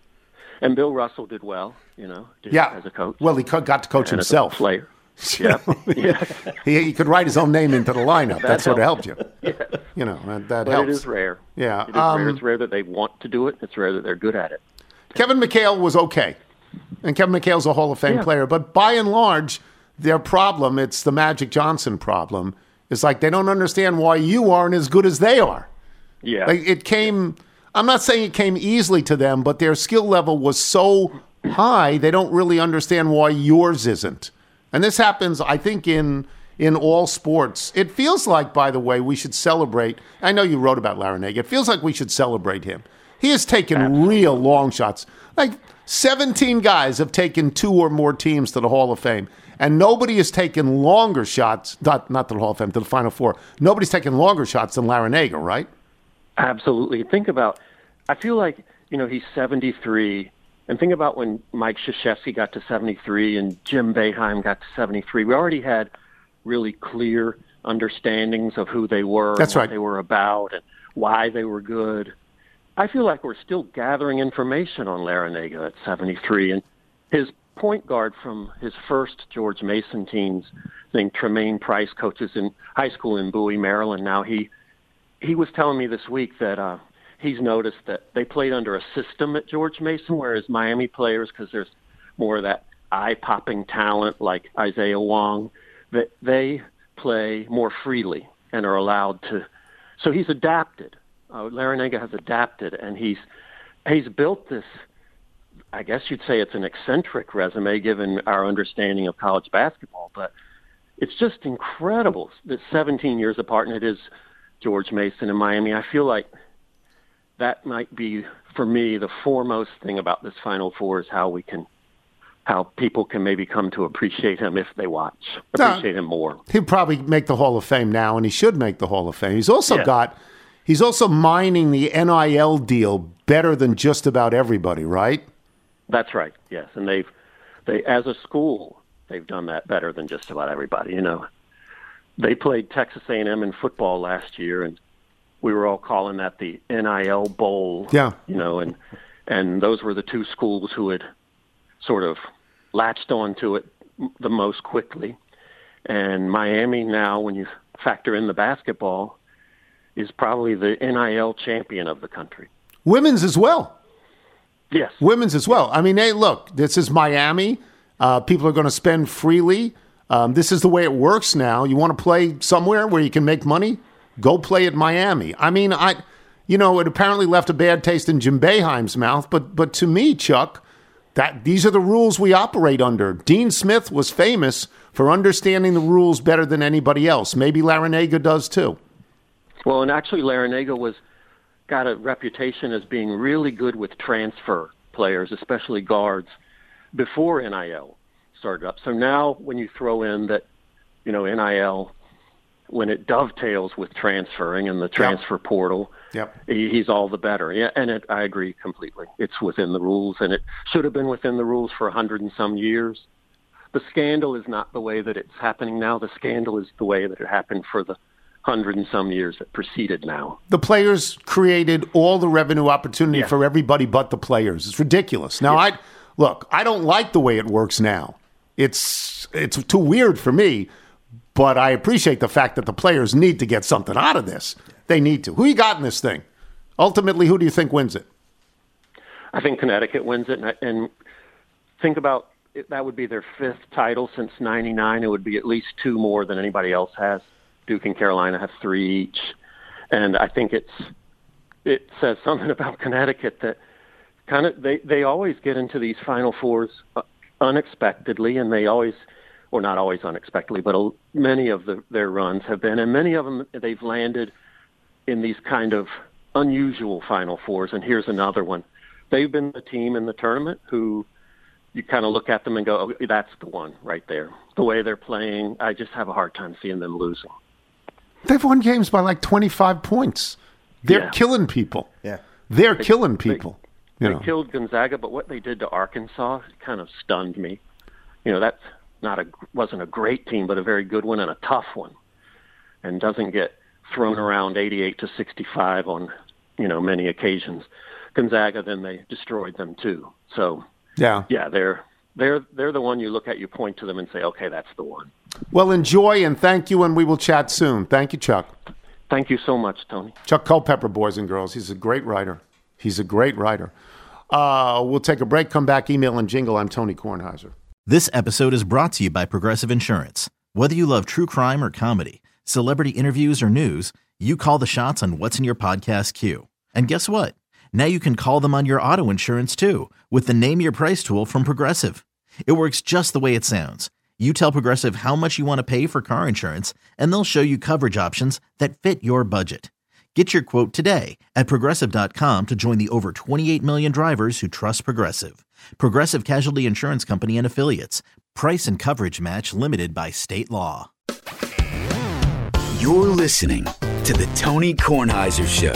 And Bill Russell did well, you know, did, yeah. as a coach. Well, he got to coach and himself. As a player. Yeah. yeah. he, he could write his own name into the lineup. That That's what helps. helped you. Yeah. You know, that, that but helps. it is rare. Yeah. It is um, rare. It's rare that they want to do it. It's rare that they're good at it. Kevin McHale was okay. And Kevin McHale's a Hall of Fame yeah. player. But by and large, their problem, it's the Magic Johnson problem, is like they don't understand why you aren't as good as they are. Yeah. Like it came, I'm not saying it came easily to them, but their skill level was so high, they don't really understand why yours isn't. And this happens, I think, in in all sports. It feels like, by the way, we should celebrate. I know you wrote about Larrañaga. It feels like we should celebrate him. He has taken Absolutely. real long shots. Like seventeen guys have taken two or more teams to the Hall of Fame, and nobody has taken longer shots, not, not to the Hall of Fame, to the Final Four. Nobody's taken longer shots than Larrañaga, right? Absolutely. Think about, I feel like, you know, he's seventy-three. And think about when Mike Krzyzewski got to seventy-three and Jim Boeheim got to seventy-three. We already had really clear understandings of who they were, That's and what right. they were about, and why they were good. I feel like we're still gathering information on Larrañaga at seventy-three, and his point guard from his first George Mason teams named Tremaine Price, coaches in high school in Bowie, Maryland. Now, he he was telling me this week that uh, he's noticed that they played under a system at George Mason, whereas Miami players, because there's more of that eye-popping talent like Isaiah Wong, that they play more freely and are allowed to. So he's adapted. Uh, Larrañaga has adapted, and he's he's built this, I guess you'd say it's an eccentric resume given our understanding of college basketball, but it's just incredible that seventeen years apart, and it is George Mason and Miami. I feel like that might be, for me, the foremost thing about this Final Four is how we can, how people can maybe come to appreciate him if they watch, appreciate no, him more. He'll probably make the Hall of Fame now, and he should make the Hall of Fame. He's also yeah. got, he's also mining the N I L deal better than just about everybody, right? That's right, yes. And they've, they as a school, they've done that better than just about everybody. You know, they played Texas A and M in football last year, and we were all calling that the N I L Bowl. Yeah. You know, and and those were the two schools who had sort of latched onto it the most quickly. And Miami now, when you factor in the basketball, is probably the N I L champion of the country. Women's as well. Yes. Women's as well. I mean, hey, look, this is Miami. Uh, people are going to spend freely. Um, this is the way it works now. You want to play somewhere where you can make money? Go play at Miami. I mean, I, you know, it apparently left a bad taste in Jim Boeheim's mouth, but but to me, Chuck, that these are the rules we operate under. Dean Smith was famous for understanding the rules better than anybody else. Maybe Larrañaga does too. Well, and actually Larrañaga was got a reputation as being really good with transfer players, especially guards, before N I L started up. So now when you throw in that, you know, N I L, when it dovetails with transferring and the transfer yep. portal, yep. he, he's all the better. Yeah, and it, I agree completely. It's within the rules, and it should have been within the rules for a hundred and some years. The scandal is not the way that it's happening now. The scandal is the way that it happened for the hundred and some years that preceded now. The players created all the revenue opportunity yeah. for everybody but the players. It's ridiculous. Now, yeah. I look, I don't like the way it works now. It's it's too weird for me, but I appreciate the fact that the players need to get something out of this. They need to. Who you got in this thing? Ultimately, who do you think wins it? I think Connecticut wins it, and, I, and think about it, that would be their fifth title since ninety-nine. It would be at least two more than anybody else has. Duke and Carolina have three each. And I think it's it says something about Connecticut that kind of they, they always get into these Final Fours unexpectedly, and they always, or not always unexpectedly, but many of the, their runs have been, and many of them they've landed in these kind of unusual Final Fours. And here's another one. They've been the team in the tournament who you kind of look at them and go, oh, that's the one right there. The way they're playing, I just have a hard time seeing them losing. They've won games by like twenty-five points. They're yeah. killing people. Yeah, They're they, killing people. They, you they know. killed Gonzaga, but what they did to Arkansas kind of stunned me. You know, that's not a wasn't a great team, but a very good one and a tough one, and doesn't get thrown around eighty-eight to sixty-five on, you know, many occasions. Gonzaga, then they destroyed them too. So yeah, yeah, they're they're they're the one you look at, you point to them and say, okay, that's the one. Well, enjoy and thank you, and we will chat soon. Thank you, Chuck. Thank you so much, Tony. Chuck Culpepper, boys and girls. He's a great writer. He's a great writer. Uh, we'll take a break, come back, email and jingle. I'm Tony Kornheiser. This episode is brought to you by Progressive Insurance. Whether you love true crime or comedy, celebrity interviews or news, you call the shots on what's in your podcast queue. And guess what? Now you can call them on your auto insurance too with the Name Your Price tool from Progressive. It works just the way it sounds. You tell Progressive how much you want to pay for car insurance, and they'll show you coverage options that fit your budget. Get your quote today at Progressive dot com to join the over twenty-eight million drivers who trust Progressive. Progressive Casualty Insurance Company and Affiliates. Price and coverage match limited by state law. You're listening to the Tony Kornheiser Show.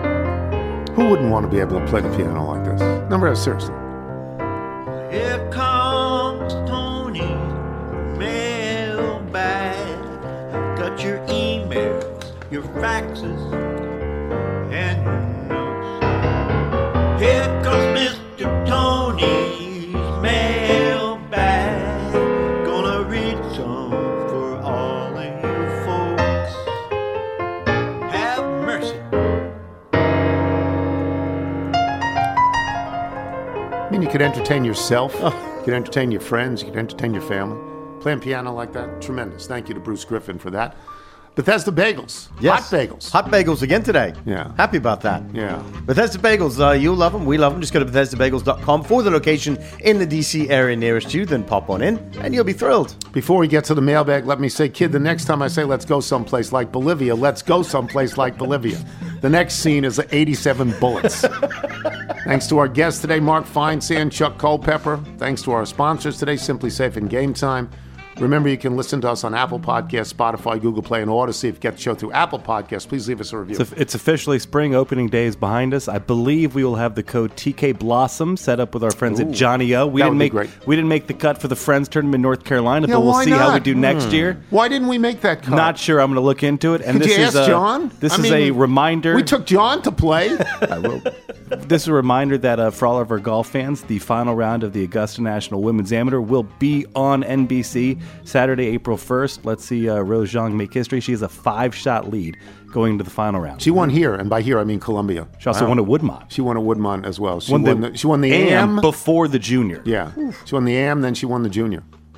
Who wouldn't want to be able to play the piano like this? Number seriously. Here comes your faxes and your notes. Here comes Mister Tony's mailbag. Gonna read some for all of you folks. Have mercy. I mean, you could entertain yourself. You could entertain your friends. You could entertain your family. Playing piano like that, tremendous. Thank you to Bruce Griffin for that. Bethesda Bagels. Yes. Hot bagels. Hot bagels again today. Yeah. Happy about that. Yeah. Bethesda Bagels, uh, you love them, we love them. Just go to Bethesda Bagels dot com for the location in the D C area nearest you, then pop on in, and you'll be thrilled. Before we get to the mailbag, let me say, kid, the next time I say let's go someplace like Bolivia, let's go someplace like Bolivia. The next scene is eighty-seven bullets. Thanks to our guests today, Mark Feinsand, Chuck Culpepper. Thanks to our sponsors today, Simply Safe and Game Time. Remember, you can listen to us on Apple Podcasts, Spotify, Google Play, and Odyssey. If you get the show through Apple Podcasts, please leave us a review. It's, it's officially spring opening days behind us. I believe we will have the code T K Blossom set up with our friends Ooh, at Johnny O. We that didn't would be make great. we didn't make the cut for the Friends tournament in North Carolina, Yeah, but we'll why see how we not? do next Hmm. year. Why didn't we make that cut? Not sure. I'm going to look into it. And Could this you is ask a, John? This I is mean, a reminder. We took John to play. I will. This is a reminder that uh, for all of our golf fans, the final round of the Augusta National Women's Amateur will be on N B C Saturday, April first. Let's see uh, Rose Zhang make history. She has a five-shot lead going into the final round. She won here, and by here I mean Columbia. She also Wow. won at Woodmont. She won at Woodmont as well. She Won won, the the, she won the A M A M before the junior. Yeah, she won the A M, then she won the junior.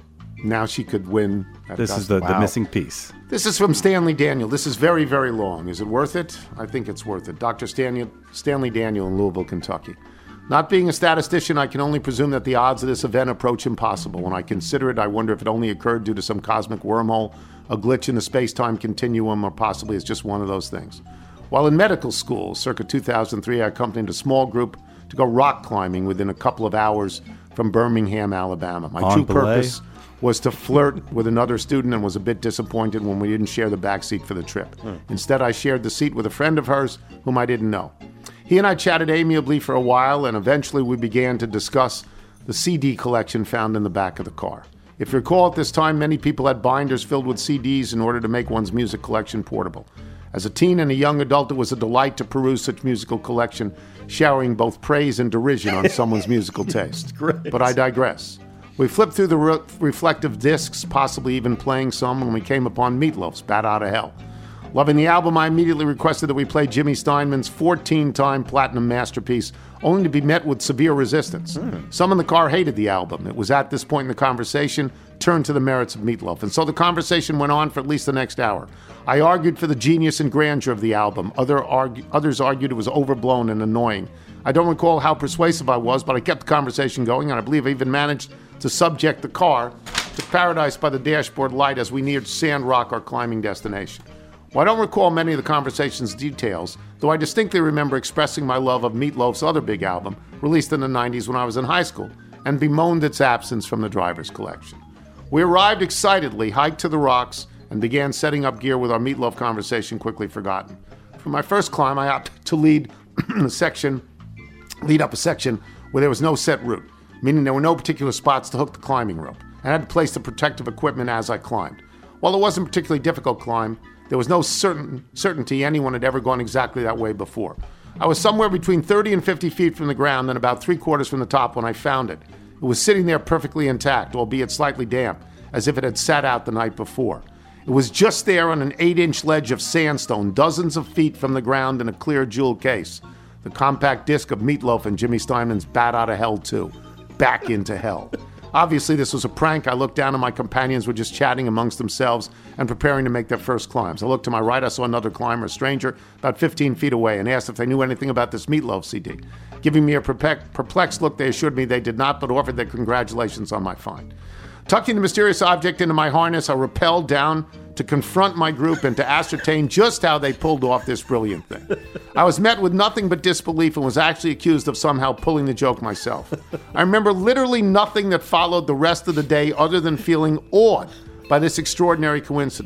Now she could win. At This is the, the Wow. missing piece. This is from Stanley Daniel. This is very, very long. Is it worth it? I think it's worth it. Doctor Stanley, Stanley Daniel in Louisville, Kentucky. Not being a statistician, I can only presume that the odds of this event approach impossible. When I consider it, I wonder if it only occurred due to some cosmic wormhole, a glitch in the space-time continuum, or possibly it's just one of those things. While in medical school, circa two thousand three, I accompanied a small group to go rock climbing within a couple of hours from Birmingham, Alabama. My On true belay. purpose was to flirt with another student and was a bit disappointed when we didn't share the back seat for the trip. Hmm. Instead, I shared the seat with a friend of hers whom I didn't know. He and I chatted amiably for a while, and eventually we began to discuss the C D collection found in the back of the car. If you recall, at this time, many people had binders filled with C Ds in order to make one's music collection portable. As a teen and a young adult, it was a delight to peruse such musical collection, showering both praise and derision on someone's musical taste. Great. But I digress. We flipped through the re- reflective discs, possibly even playing some, when we came upon Meatloaf's Bat Outta Hell. Loving the album, I immediately requested that we play Jimmy Steinman's fourteen-time platinum masterpiece, only to be met with severe resistance. Mm. Some in the car hated the album. It was at this point in the conversation turned to the merits of Meatloaf, and so the conversation went on for at least the next hour. I argued for the genius and grandeur of the album. Other argue, others argued it was overblown and annoying. I don't recall how persuasive I was, but I kept the conversation going, and I believe I even managed to subject the car to paradise by the dashboard light as we neared Sand Rock, our climbing destination. Well, I don't recall many of the conversation's details, though I distinctly remember expressing my love of Meatloaf's other big album, released in the nineties when I was in high school, and bemoaned its absence from the driver's collection. We arrived excitedly, hiked to the rocks, and began setting up gear with our Meatloaf conversation quickly forgotten. For my first climb, I opted to lead a section, lead up a section where there was no set route, meaning there were no particular spots to hook the climbing rope, and I had to place the protective equipment as I climbed. While it wasn't a particularly difficult climb, there was no certain certainty anyone had ever gone exactly that way before. I was somewhere between thirty and fifty feet from the ground and about three quarters from the top when I found it. It was sitting there perfectly intact, albeit slightly damp, as if it had sat out the night before. It was just there on an eight-inch ledge of sandstone, dozens of feet from the ground in a clear jewel case. The compact disc of Meatloaf and Jimmy Steinman's Bat Outta Hell two. Back into Hell. Obviously, this was a prank. I looked down and my companions were just chatting amongst themselves and preparing to make their first climbs. I looked to my right. I saw another climber, a stranger, about fifteen feet away, and asked if they knew anything about this Meatloaf C D. Giving me a perplexed look, they assured me they did not, but offered their congratulations on my find. Tucking the mysterious object into my harness, I rappelled down to confront my group and to ascertain just how they pulled off this brilliant thing. I was met with nothing but disbelief and was actually accused of somehow pulling the joke myself. I remember literally nothing that followed the rest of the day other than feeling awed by this extraordinary coincidence.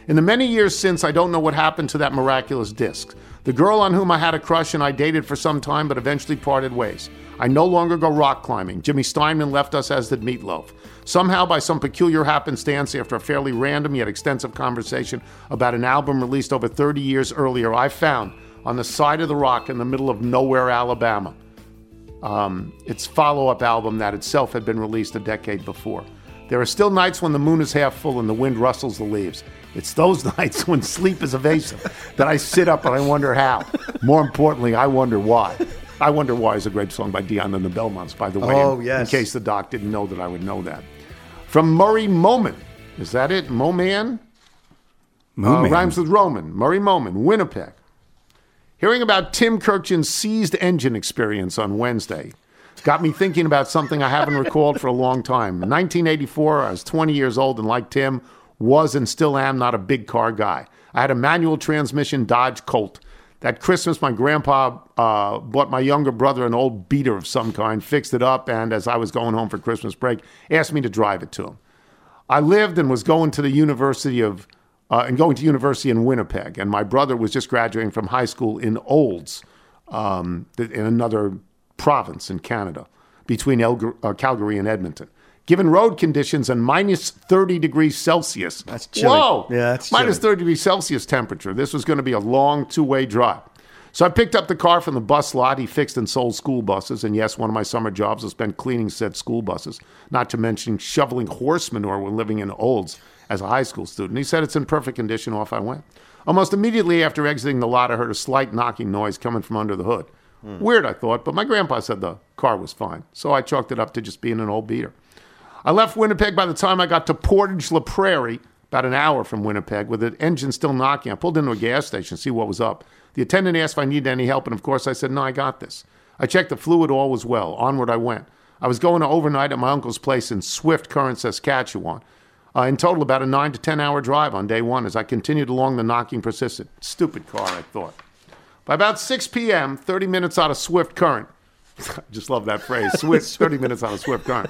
In the many years since, I don't know what happened to that miraculous disc. The girl on whom I had a crush and I dated for some time but eventually parted ways. I no longer go rock climbing. Jimmy Steinman left us, as did Meatloaf. Somehow, by some peculiar happenstance, after a fairly random yet extensive conversation about an album released over thirty years earlier, I found, on the side of the rock in the middle of nowhere, Alabama, um, its follow-up album that itself had been released a decade before. There are still nights when the moon is half full and the wind rustles the leaves. It's those nights when sleep is evasive that I sit up and I wonder how. More importantly, I wonder why. I Wonder Why is a great song by Dion and the Belmonts, by the way. Oh, in, yes. In case the doc didn't know that I would know that. From Murray Moman. Is that it? Moman? Moman. Uh, rhymes with Roman. Murray Moman, Winnipeg. Hearing about Tim Kirchin's seized engine experience on Wednesday got me thinking about something I haven't recalled for a long time. In nineteen eighty-four, I was twenty years old and like Tim, was and still am not a big car guy. I had a manual transmission Dodge Colt. That Christmas, my grandpa uh, bought my younger brother an old beater of some kind, fixed it up, and as I was going home for Christmas break, asked me to drive it to him. I lived and was going to the University of, uh, and going to university in Winnipeg, and my brother was just graduating from high school in Olds, um, in another province in Canada, between Elgar- uh, Calgary and Edmonton. Given road conditions and minus thirty degrees Celsius. That's chilly. Whoa! Yeah, that's minus chilly. thirty degrees Celsius temperature. This was going to be a long two-way drive. So I picked up the car from the bus lot. He fixed and sold school buses. And yes, one of my summer jobs was spent cleaning said school buses, not to mention shoveling horse manure when living in Olds as a high school student. He said it's in perfect condition. Off I went. Almost immediately after exiting the lot, I heard a slight knocking noise coming from under the hood. Hmm. Weird, I thought, but my grandpa said the car was fine. So I chalked it up to just being an old beater. I left Winnipeg by the time I got to Portage La Prairie, about an hour from Winnipeg, with the engine still knocking. I pulled into a gas station to see what was up. The attendant asked if I needed any help, and of course I said, no, I got this. I checked the fluid, all was well. Onward I went. I was going to overnight at my uncle's place in Swift Current, Saskatchewan. Uh, in total, about a nine to ten hour drive on day one. As I continued along, the knocking persisted. Stupid car, I thought. By about six p.m., thirty minutes out of Swift Current, I just love that phrase, Swift, thirty minutes out of Swift Current.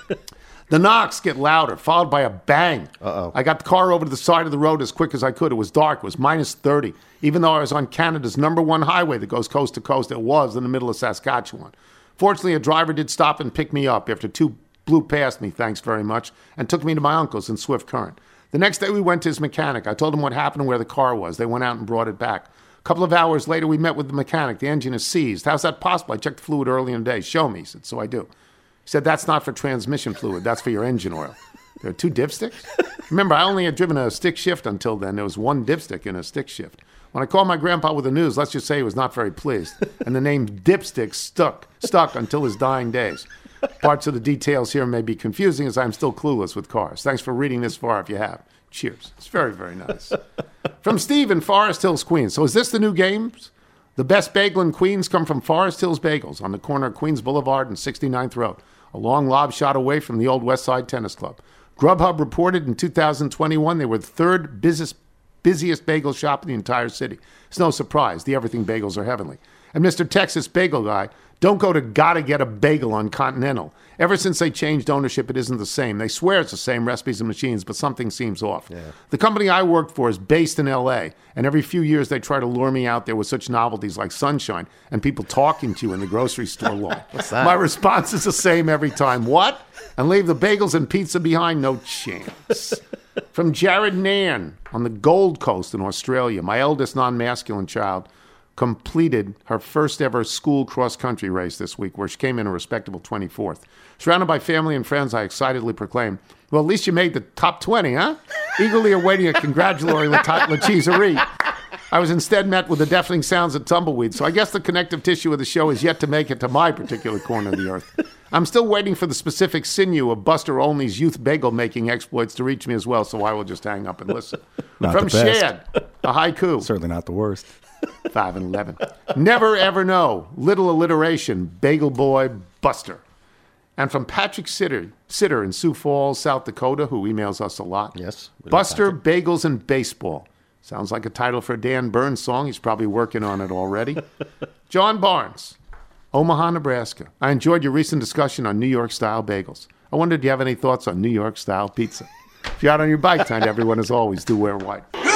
The knocks get louder, followed by a bang. Uh-oh. I got the car over to the side of the road as quick as I could. It was dark. It was minus thirty. Even though I was on Canada's number one highway that goes coast to coast, it was in the middle of Saskatchewan. Fortunately, a driver did stop and pick me up after two blew past me, thanks very much, and took me to my uncle's in Swift Current. The next day, we went to his mechanic. I told him what happened and where the car was. They went out and brought it back. A couple of hours later, we met with the mechanic. The engine is seized. How's that possible? I checked the fluid early in the day. Show me. He said, so I do. He said, that's not for transmission fluid. That's for your engine oil. There are two dipsticks? Remember, I only had driven a stick shift until then. There was one dipstick in a stick shift. When I called my grandpa with the news, let's just say he was not very pleased. And the name dipstick stuck, stuck until his dying days. Parts of the details here may be confusing as I'm still clueless with cars. Thanks for reading this far if you have. Cheers. It's very, very nice. From Steve in Forest Hills, Queens. So is this the new games? The best bagel in Queens come from Forest Hills Bagels on the corner of Queens Boulevard and sixty-ninth Road, a long lob shot away from the old West Side Tennis Club. Grubhub reported in two thousand twenty-one they were the third busiest, busiest bagel shop in the entire city. It's no surprise. The Everything Bagels are heavenly. And Mister Texas Bagel Guy, don't go to Gotta Get a Bagel on Continental. Ever since they changed ownership, it isn't the same. They swear it's the same recipes and machines, but something seems off. Yeah. The company I worked for is based in L A, and every few years they try to lure me out there with such novelties like sunshine and people talking to you in the grocery store lawn. What's that? My response is the same every time. What? And leave the bagels and pizza behind? No chance. From Jared Nan on the Gold Coast in Australia, my eldest non-masculine child completed her first ever school cross-country race this week, where she came in a respectable twenty-fourth. Surrounded by family and friends, I excitedly proclaimed, well, at least you made the top twenty, huh? Eagerly awaiting a congratulatory la cheeserie. I was instead met with the deafening sounds of tumbleweed, so I guess the connective tissue of the show is yet to make it to my particular corner of the earth. I'm still waiting for the specific sinew of Buster Olney's youth bagel-making exploits to reach me as well, so I will just hang up and listen. Not From the best. Shad, a haiku. Certainly not the worst. five and eleven. Never ever know. Little alliteration. Bagel boy Buster. And from Patrick Sitter, Sitter in Sioux Falls, South Dakota, who emails us a lot. Yes. Buster, Bagels, and Baseball. Sounds like a title for a Dan Burns song. He's probably working on it already. John Barnes, Omaha, Nebraska. I enjoyed your recent discussion on New York-style bagels. I wondered, do you have any thoughts on New York-style pizza? If you're out on your bike tonight, everyone, as always, do wear white.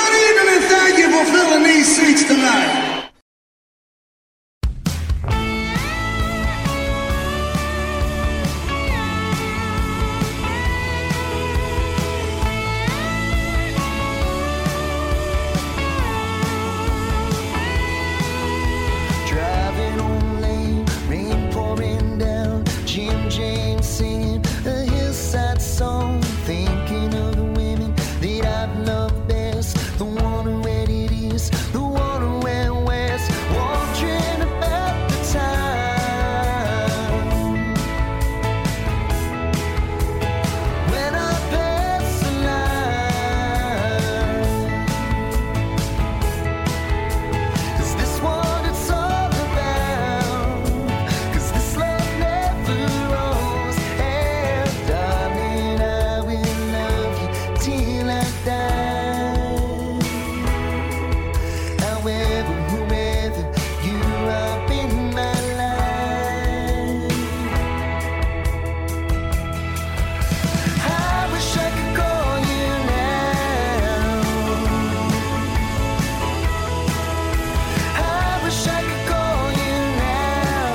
gonna feel in these seats tonight? Driving on lane, rain pouring down, Jim James singing a hillside song, thinking of the women that I've loved best, the one where it is, the one where west, wondering about the time when I pass the line. Is this what it's all about? 'Cause this love never owes. And darling, I will love you till I die. However, whoever you are in my life, I wish I could call you now. I wish I could call you now.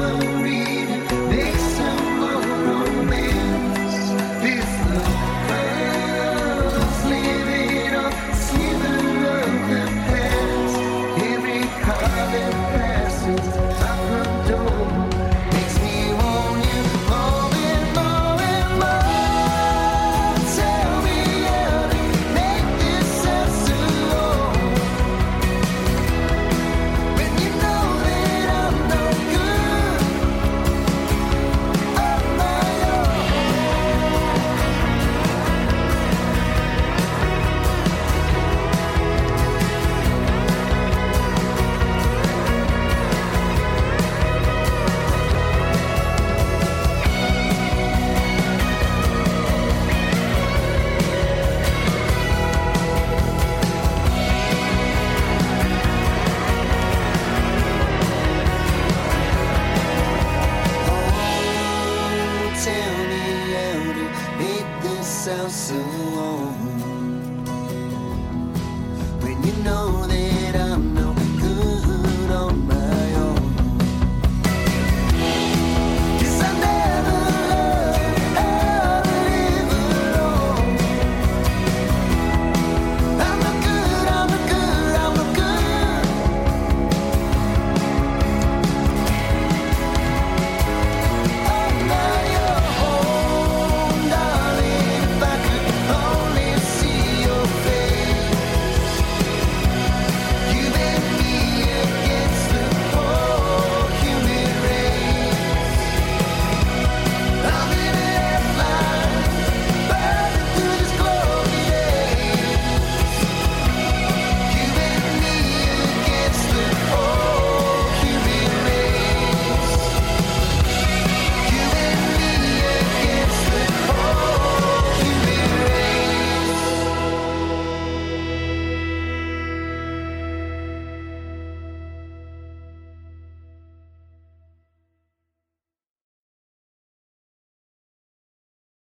sound so